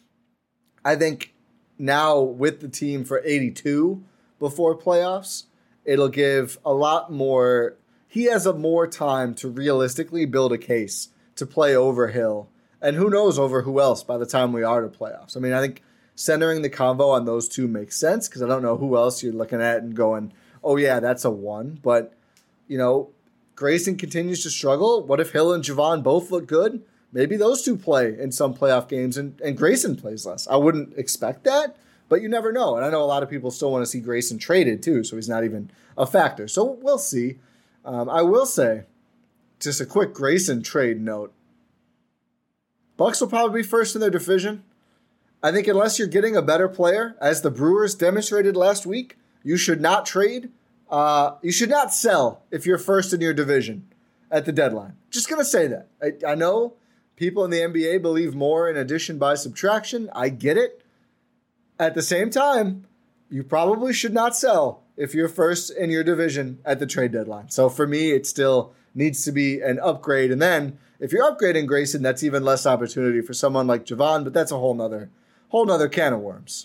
I think now with the team for eighty-two before playoffs, it'll give a lot more, he has a more time to realistically build a case to play over Hill. And who knows over who else by the time we are to playoffs. I mean, I think centering the convo on those two makes sense because I don't know who else you're looking at and going, oh, yeah, that's a one. But, you know, Grayson continues to struggle. What if Hill and Jevon both look good? Maybe those two play in some playoff games and, and Grayson plays less. I wouldn't expect that, but you never know. And I know a lot of people still want to see Grayson traded too, so he's not even a factor. So we'll see. Um, I will say, just a quick Grayson trade note. Bucks will probably be first in their division. I think unless you're getting a better player, as the Brewers demonstrated last week, you should not trade. Uh, you should not sell if you're first in your division at the deadline. Just going to say that. I, I know people in the N B A believe more in addition by subtraction. I get it. At the same time, you probably should not sell if you're first in your division at the trade deadline. So for me, it still needs to be an upgrade. And then if you're upgrading Grayson, that's even less opportunity for someone like Jevon, but that's a whole nother, whole nother can of worms.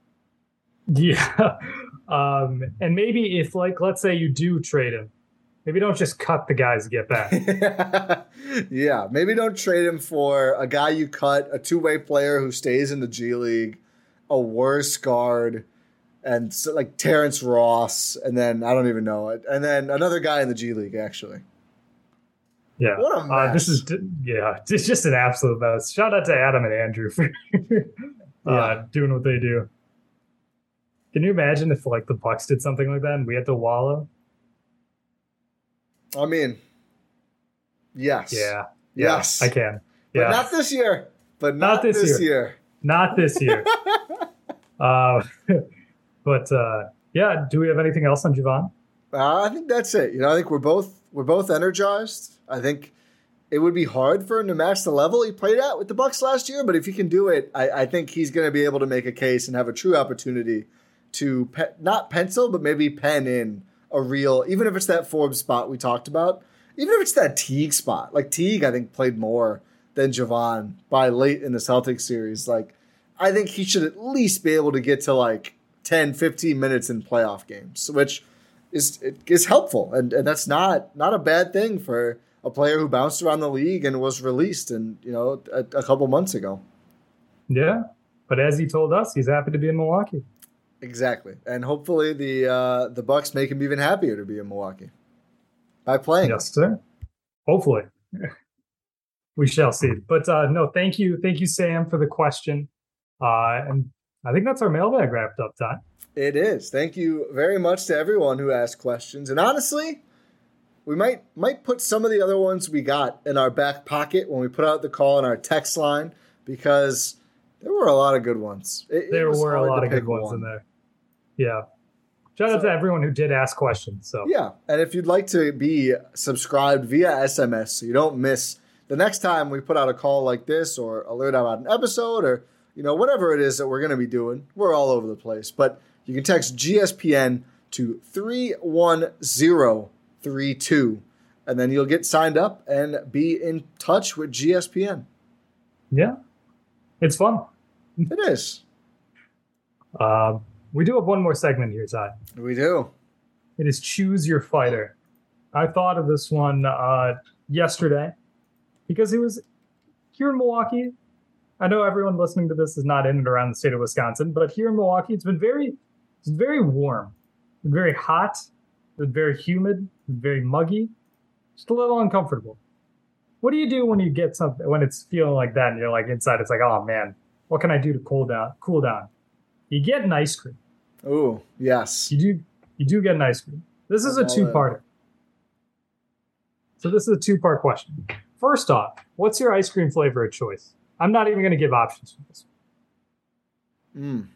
Yeah. Um, and maybe if, like, let's say you do trade him, maybe don't just cut the guys to get back. Yeah, maybe don't trade him for a guy you cut, a two-way player who stays in the G League, a worse guard, and so, like Terrence Ross, and then I don't even know it, and then another guy in the G League, actually. Yeah, what a mess. Uh, this is yeah, it's just an absolute mess. Shout out to Adam and Andrew for uh, yeah. doing what they do. Can you imagine if like the Bucks did something like that and we had to wallow? I mean, yes. Yeah. Yes. I can. But Yeah. not this year. But not, Not this this, year. year. Not this year. uh, but uh, yeah, do we have anything else on Jevon? Uh, I think that's it. You know, I think we're both we're both energized. I think it would be hard for him to match the level he played at with the Bucks last year, but if he can do it, I, I think he's going to be able to make a case and have a true opportunity to pe- not pencil, but maybe pen in a real, even if it's that Forbes spot we talked about, even if it's that Teague spot. Like Teague, I think, played more than Javon by late in the Celtics series. Like, I think he should at least be able to get to like ten, fifteen minutes in playoff games, which is is helpful. And, and that's not, not a bad thing for a player who bounced around the league and was released and you know a, a couple months ago. Yeah, but as he told us, he's happy to be in Milwaukee. Exactly, and hopefully the uh, the Bucks make him even happier to be in Milwaukee by playing. Yes, sir. Hopefully, we shall see. But uh, no, thank you, thank you, Sam, for the question. Uh, and I think that's our mailbag wrapped up, Ty. It is. Thank you very much to everyone who asked questions, and honestly, we might might put some of the other ones we got in our back pocket when we put out the call in our text line because there were a lot of good ones. It, there it were a lot of good ones one. in there. Yeah. Shout so, out to everyone who did ask questions. So yeah, and if you'd like to be subscribed via S M S so you don't miss the next time we put out a call like this or alert about an episode or you know whatever it is that we're going to be doing, we're all over the place. But you can text G S P N to three one zero three two, and then you'll get signed up and be in touch with G S P N. Yeah, it's fun. It is. Uh, we do have one more segment here, Ty. We do. It is Choose Your Fighter. I thought of this one uh, yesterday because it was here in Milwaukee. I know everyone listening to this is not in and around the state of Wisconsin, but here in Milwaukee, it's been very, it's very warm, it's been very hot, it's been very humid, it's very muggy, just a little uncomfortable. What do you do when you get something when it's feeling like that and you're like inside? It's like, oh man, what can I do to cool down? Cool down. You get an ice cream. Oh yes, you do. You do get an ice cream. This is a two-parter. So this is a two-part question. First off, what's your ice cream flavor of choice? I'm not even going to give options for this. Mm.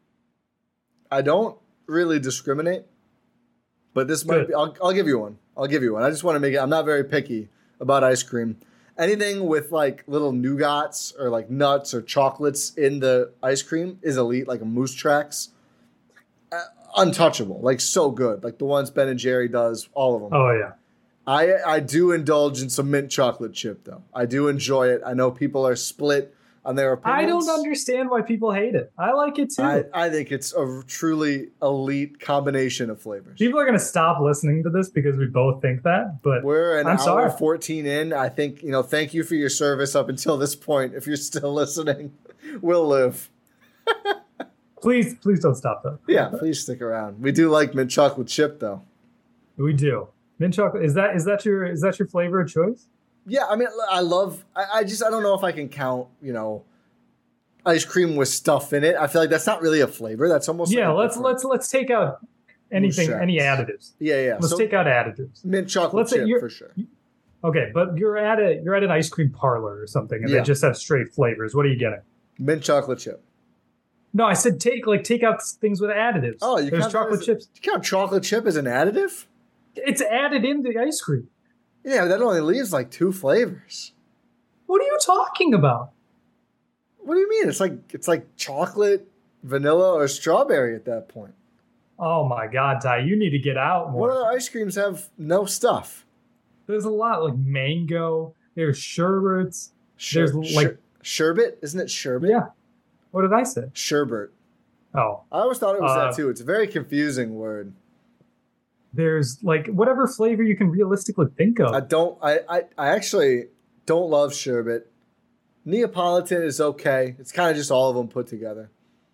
I don't really discriminate, but this might Good. be. I'll, I'll give you one. I'll give you one. I just want to make it. I'm not very picky about ice cream. Anything with like little nougats or like nuts or chocolates in the ice cream is elite. Like a Moose Tracks, uh, untouchable. Like so good. Like the ones Ben and Jerry does, all of them. Oh yeah. I I do indulge in some mint chocolate chip though. I do enjoy it. I know people are split on their opinions. I don't understand why people hate it. I like it too. I, I think it's a truly elite combination of flavors. People are going to stop listening to this because we both think that, but we're an I'm hour sorry. fourteen in. I think, you know, thank you for your service up until this point. If you're still listening, we'll live. Please, please don't stop though. Yeah, please stick around. We do like mint chocolate chip though. We do. Mint chocolate. Is that is that your is that your flavor of choice? Yeah, I mean, I love. I, I just I don't know if I can count. You know, ice cream with stuff in it. I feel like that's not really a flavor. That's almost yeah. like let's let's let's take out anything, any additives. Yeah, yeah. Let's so, take out additives. Mint chocolate let's chip say for sure. Okay, but you're at a you're at an ice cream parlor or something, and yeah. they just have straight flavors. What are you getting? Mint chocolate chip. No, I said take like take out things with additives. Oh, you there's count chocolate as, chips. You count chocolate chip as an additive? It's added into the ice cream. Yeah, that only leaves like two flavors. What are you talking about? What do you mean? It's like it's like chocolate, vanilla, or strawberry at that point. Oh my God, Ty, you need to get out more. What other ice creams have no stuff? There's a lot like mango. There's sherbets. Sher- there's like sherbet, isn't it sherbet? Yeah. What did I say? Sherbet. Oh, I always thought it was uh, that too. It's a very confusing word. There's like whatever flavor you can realistically think of. I don't. I. I, I actually don't love sherbet. Neapolitan is okay. It's kind of just all of them put together.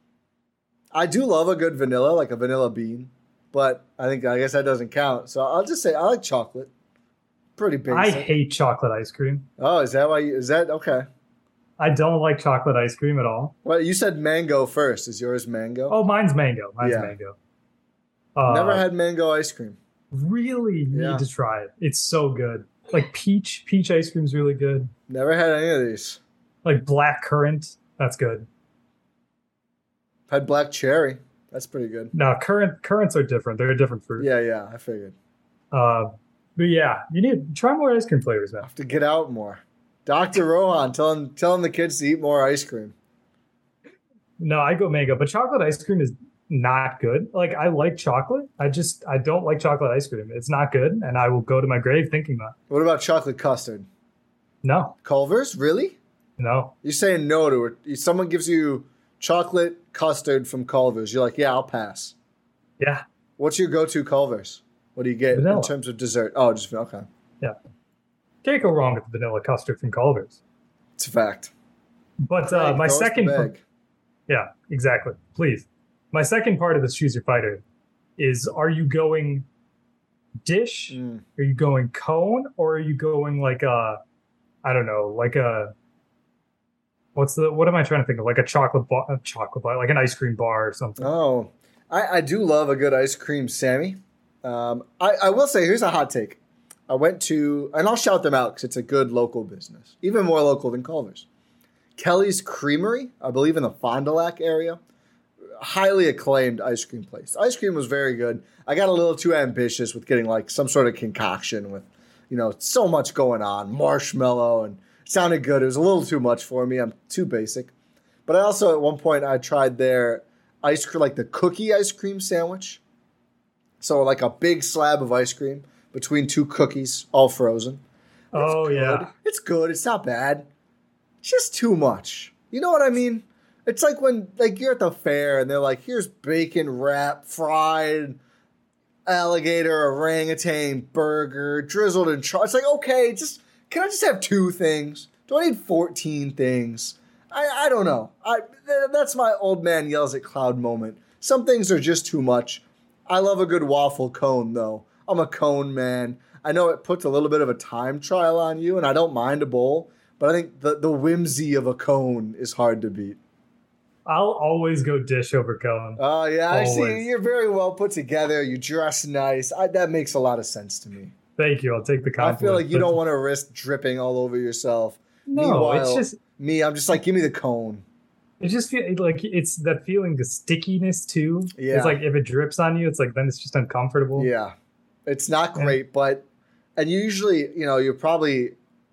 I do love a good vanilla, like a vanilla bean, but I think I guess that doesn't count. So I'll just say I like chocolate. Pretty basic. I hate chocolate ice cream. Oh, is that why? You, is that okay? I don't like chocolate ice cream at all. Well, you said mango first. Is yours mango? Oh, mine's mango. Mine's Yeah. mango. Uh, Never had mango ice cream. Really need Yeah. to try it. It's so good. Like peach. Peach ice cream's really good. Never had any of these. Like black currant. That's good. Had black cherry. That's pretty good. No, currant currants are different. They're a different fruit. Yeah, yeah, I figured. Uh, but yeah, you need try more ice cream flavors now. I have to get out more. Doctor Rohan, telling telling the kids to eat more ice cream. No, I go mango, but chocolate ice cream is not good. Like I like chocolate. I just I don't like chocolate ice cream. It's not good, and I will go to my grave thinking that. What about chocolate custard? No. Culver's? Really? No. You're saying no to it. Someone gives you chocolate custard from Culver's. You're like, yeah, I'll pass. Yeah. What's your go-to Culver's? What do you get Vanilla. in terms of dessert? Oh, just okay. Yeah. Can't go wrong with vanilla custard from Culver's. It's a fact. But uh, Hey, my throw us the second... bag. Yeah, exactly. Please. My second part of this Choose Your Fighter is, are you going dish? Mm. Are you going cone? Or are you going like a, I don't know, like a, what's the, what am I trying to think of? Like a chocolate bar, a chocolate bar, like an ice cream bar or something. Oh, I, I do love a good ice cream Sammy. Um, I, I will say, here's a hot take. I went to, and I'll shout them out because it's a good local business, even more local than Culver's. Kelly's Creamery, I believe in the Fond du Lac area. Highly acclaimed ice cream place. Ice cream was very good. I got a little too ambitious with getting like some sort of concoction with, you know, so much going on, marshmallow, and it sounded good. It was a little too much for me. I'm too basic. But I also, at one point, I tried their ice cream, like the cookie ice cream sandwich. So like a big slab of ice cream between two cookies, all frozen. It's Oh, good. yeah. It's good. It's not bad. It's just too much. You know what I mean? It's like when like you're at the fair and they're like, here's bacon wrap, fried alligator, orangutan, burger, drizzled in chocolate. It's like, okay, just can I just have two things? Do I need fourteen things? I, I don't know. I th- That's my old man yells at cloud moment. Some things are just too much. I love a good waffle cone, though. I'm a cone man. I know it puts a little bit of a time trial on you, and I don't mind a bowl, but I think the, the whimsy of a cone is hard to beat. I'll always go dish over cone. Oh, yeah, I see. Always. You're very well put together. You dress nice. I, that makes a lot of sense to me. Thank you. I'll take the compliment. I feel like you But- don't want to risk dripping all over yourself. No, Meanwhile, it's just me, I'm just like, give me the cone. it just feel like it's that feeling, the stickiness too. Yeah. It's like if it drips on you, it's like then it's just uncomfortable. Yeah. It's not great, but, and usually, you know, you're probably,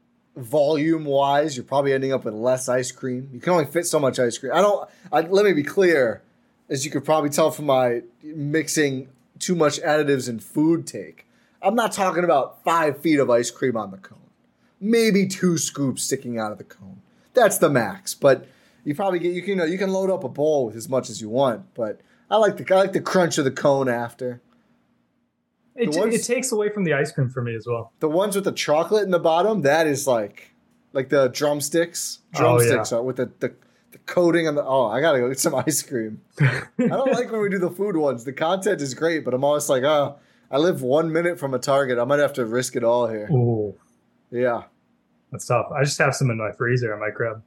volume wise, you're probably ending up with less ice cream. You can only fit so much ice cream. I don't, I, let me be clear, as you could probably tell from my mixing too much additives and food take, I'm not talking about five feet of ice cream on the cone. Maybe two scoops sticking out of the cone. That's the max, but you probably get, you can, you know, you can load up a bowl with as much as you want, but I like the, I like the crunch of the cone after. It, The ones- it takes away from the ice cream for me as well. The ones with the chocolate in the bottom, that is like, like the drumsticks. Oh, Drumsticks yeah. are with the, the, the coating on the, oh, I gotta go get some ice cream. I don't like when we do the food ones. The content is great, but I'm always like, oh, I live one minute from a Target. I might have to risk it all here. Ooh, Yeah. that's tough. I just have some in my freezer. I might grab.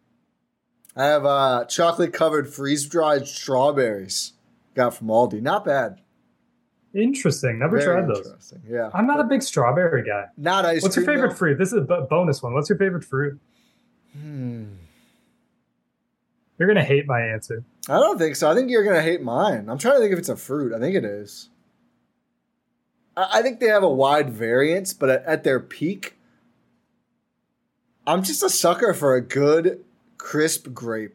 I have uh, chocolate covered freeze dried strawberries. Got from Aldi. Not bad. Interesting. Never Very tried those. interesting. Yeah. I'm not a big strawberry guy. Not ice What's your cream. favorite though. fruit? This is a b- bonus one. What's your favorite fruit? Hmm. You're gonna hate my answer. I don't think so. I think you're gonna hate mine. I'm trying to think if it's a fruit. I think it is. I, I think they have a wide variance, but at, at their peak, I'm just a sucker for a good crisp grape.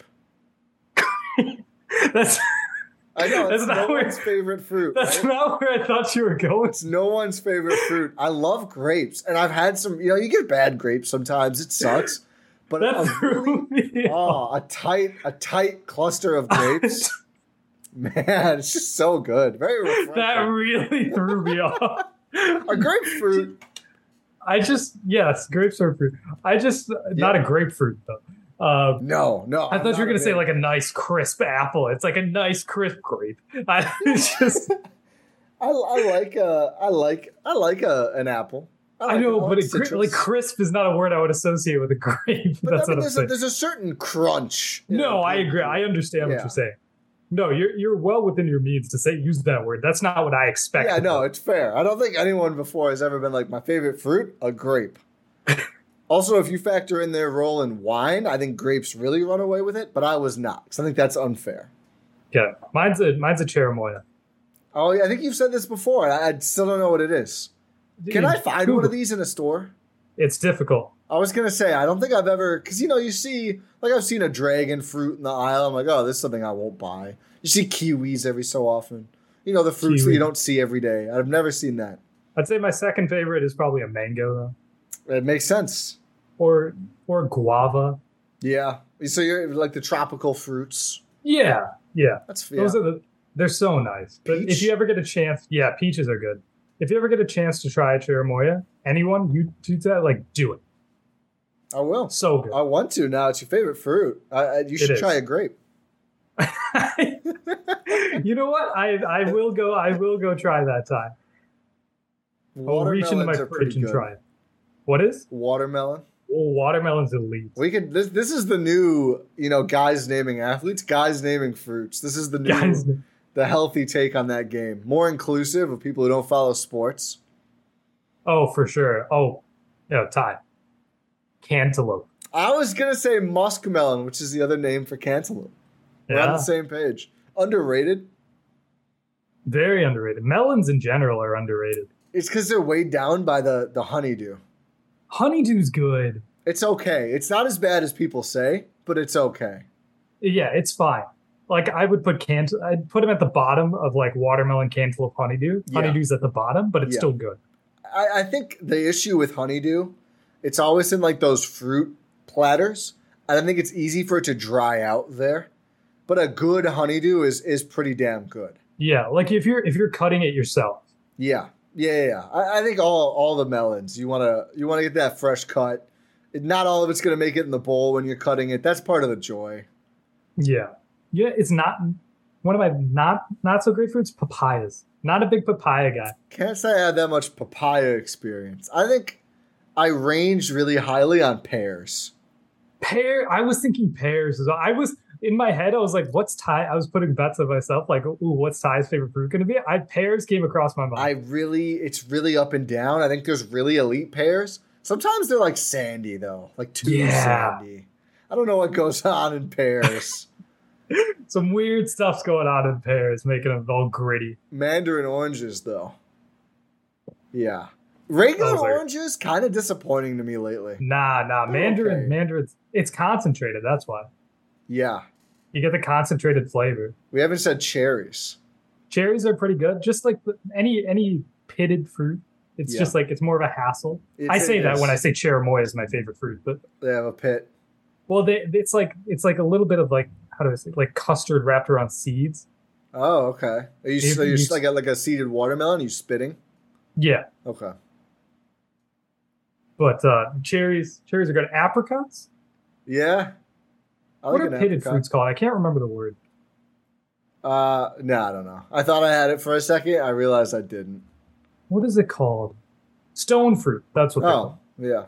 That's I know That's it's not no where- one's favorite fruit. that's right? not where I thought you were going. It's no one's favorite fruit. I love grapes, and I've had some. You know, you get bad grapes sometimes. It sucks, but That a threw really, me off. oh, a tight, a tight cluster of grapes. Man, it's just so good. Very refreshing. That really threw me off. A grapefruit. I just yes, grapes are fruit. I just not a grapefruit though. Uh, No, no. I thought you were gonna say like a nice crisp apple. It's like a nice crisp grape. I it's just I, I like uh I like I like a, an apple. I like know, all but it, citrus. like crisp is not a word I would associate with a grape. But That's I mean, what I'm there's a, saying. there's a certain crunch. in No, a I agree. grapefruit. I understand Yeah. what you're saying. No, you're you're well within your means to say use that word. That's not what I expected. Yeah, no, it's fair. I don't think anyone before has ever been like, my favorite fruit, a grape. Also, if you factor in their role in wine, I think grapes really run away with it, but I was not, because I think that's unfair. Okay, mine's a mine's a cherimoya. Oh, yeah, I think you've said this before. I, I still don't know what it is. Can I find one of these in a store? It's difficult. I was going to say, I don't think I've ever, because, you know, you see, like I've seen a dragon fruit in the aisle. I'm like, oh, this is something I won't buy. You see kiwis every so often. You know, the fruits Kiwi. that you don't see every day. I've never seen that. I'd say my second favorite is probably a mango, though. It makes sense. Or or guava. Yeah. So you're like the tropical fruits. Yeah, yeah. That's yeah. Those are the, they're so nice. But Peach? if you ever get a chance, yeah, peaches are good. If you ever get a chance to try a cherimoya, anyone, you do that, like, do it. I will. So good. I want to now. It's your favorute fruit. I, I, you should try a grape. You know what? I I will go. I will go try that time. I'll reach into my fridge and try it. What is watermelon? Oh, watermelon's elite. We could. This this is the new. You know, guys naming athletes, guys naming fruits. This is the new, guys. the healthy take on that game. More inclusive of people who don't follow sports. Oh, for sure. Oh, yeah, Ty. Cantaloupe. I was gonna say muskmelon, which is the other name for cantaloupe. We're yeah. on the same page. Underrated. Very underrated. Melons in general are underrated. It's because they're weighed down by the, the honeydew. Honeydew's good. It's okay. It's not as bad as people say, but it's okay. Yeah, it's fine. Like I would put cant, I'd put them at the bottom of like watermelon, cantaloupe, honeydew. Yeah. Honeydew's at the bottom, but it's yeah. still good. I, I think the issue with honeydew, it's always in like those fruit platters. And I think it's easy for it to dry out there. But a good honeydew is is pretty damn good. Yeah, like if you're if you're cutting it yourself. Yeah, yeah, yeah. I, I think all all the melons you wanna you wanna get that fresh cut. Not all of it's gonna make it in the bowl when you're cutting it. That's part of the joy. Yeah, yeah. It's not one of my not not so great fruits. Papayas. Not a big papaya guy. Can't say I had that much papaya experience. I think I ranged really highly on pears. Pear. I was thinking pears as well. I was. In my head, I was like, what's Ty? I was putting bets on myself, like, ooh, what's Ty's favorite fruit going to be? I Pears came across my mind. I really, it's really up and down. I think there's really elite pears. Sometimes they're like sandy, though, like too yeah. sandy. I don't know what goes on in pears. Some weird stuff's going on in pears, making them all gritty. Mandarin oranges, though. Yeah. Regular like, oranges, kind of disappointing to me lately. Nah, nah. They're Mandarin, okay. Mandarin's, it's concentrated, that's why. Yeah. You get the concentrated flavor. We haven't said cherries. Cherries are pretty good. Just like any any pitted fruit. It's yeah. just like, it's more of a hassle. It's, I say that is. when I say cherimoya is my favorite fruit. But they have a pit. Well, they, it's like it's like a little bit of like, how do I say, like custard wrapped around seeds. Oh, okay. Are you, so you're you, like, a, like a seeded watermelon? Are you spitting? Yeah. Okay. But uh, cherries, cherries are good. Apricots? Yeah. I what like are pitted apricot. fruits called? I can't remember the word. Uh, no, I don't know. I thought I had it for a second. I realized I didn't. What is it called? Stone fruit. That's what they're oh, called. yeah.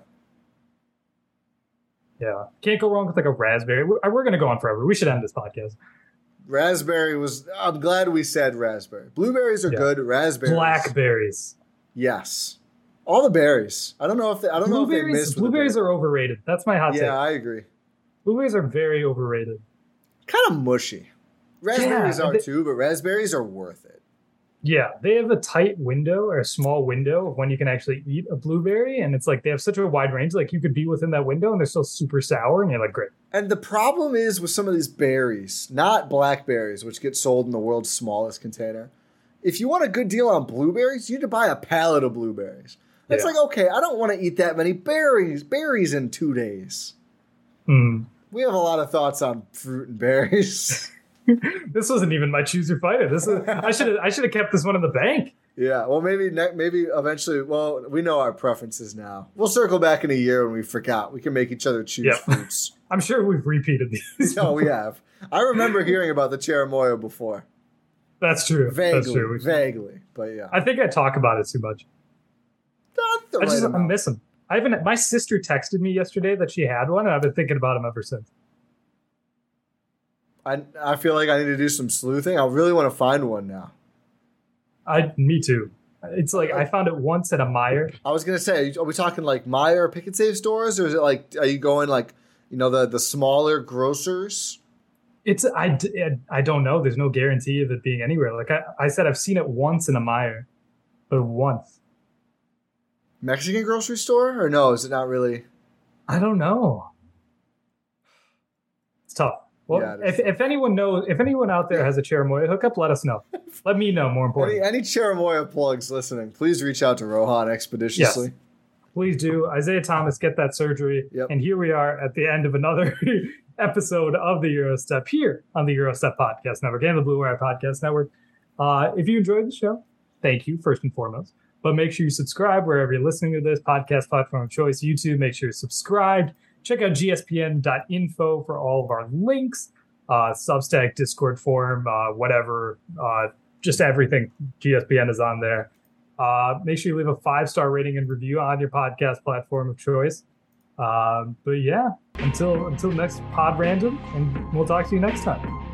Yeah. Can't go wrong with like a raspberry. We're, we're going to go on forever. We should end this podcast. Raspberry was, I'm glad we said raspberry. Blueberries are yeah. good. Raspberries. Blackberries. Yes. All the berries. I don't know if they, I don't know if they missed. Blueberries are overrated. That's my hot yeah, take. Yeah, I agree. Blueberries are very overrated. Kind of mushy. Raspberries yeah, are they, too, but raspberries are worth it. Yeah, they have a tight window or a small window of when you can actually eat a blueberry, and it's like they have such a wide range. Like you could be within that window, and they're still super sour, and you're like, great. And the problem is with some of these berries, not blackberries, which get sold in the world's smallest container. If you want a good deal on blueberries, you need to buy a pallet of blueberries. It's yeah. like, okay, I don't want to eat that many berries, berries in two days. Hmm. We have a lot of thoughts on fruit and berries. This wasn't even my choose your fighter. This is I should have I should have kept this one in the bank. Yeah, well, maybe maybe eventually. Well, we know our preferences now. We'll circle back in a year when we forgot. We can make each other choose yep. fruits. I'm sure we've repeated these. No, we have. I remember hearing about the cherimoya before. That's true. Vaguely, That's true. vaguely, but yeah. I think I talk about it too much. Not the I right just amount. I miss them. I haven't. My sister texted me yesterday that she had one, and I've been thinking about them ever since. I I feel like I need to do some sleuthing. I really want to find one now. I me too. It's like I found it once at a Meijer. I was gonna say, are we talking like Meijer or Pick and Save stores, or is it like are you going like you know the the smaller grocers? It's I, I don't know. There's no guarantee of it being anywhere. Like I, I said, I've seen it once in a Meijer, but once. Mexican grocery store, or no? Is it not really? I don't know. It's tough. Well, yeah, if, if anyone knows, if anyone out there has a Cherimoya hookup, let us know. Let me know, more importantly. Any, any Cherimoya plugs listening, please reach out to Rohan expeditiously. Yes, please do. Isaiah Thomas, get that surgery. Yep. And here we are at the end of another episode of the Eurostep here on the Eurostep Podcast Network and the Blue Wire Podcast Network. Uh, if you enjoyed the show, thank you, first and foremost. But make sure you subscribe wherever you're listening to this podcast platform of choice. YouTube, make sure you're subscribed. Check out G S P N dot info for all of our links. Uh, Substack, Discord forum, uh, whatever. Uh, just everything. G S P N is on there. Uh, make sure you leave a five-star rating and review on your podcast platform of choice. Um, but yeah, until until next pod random, and we'll talk to you next time.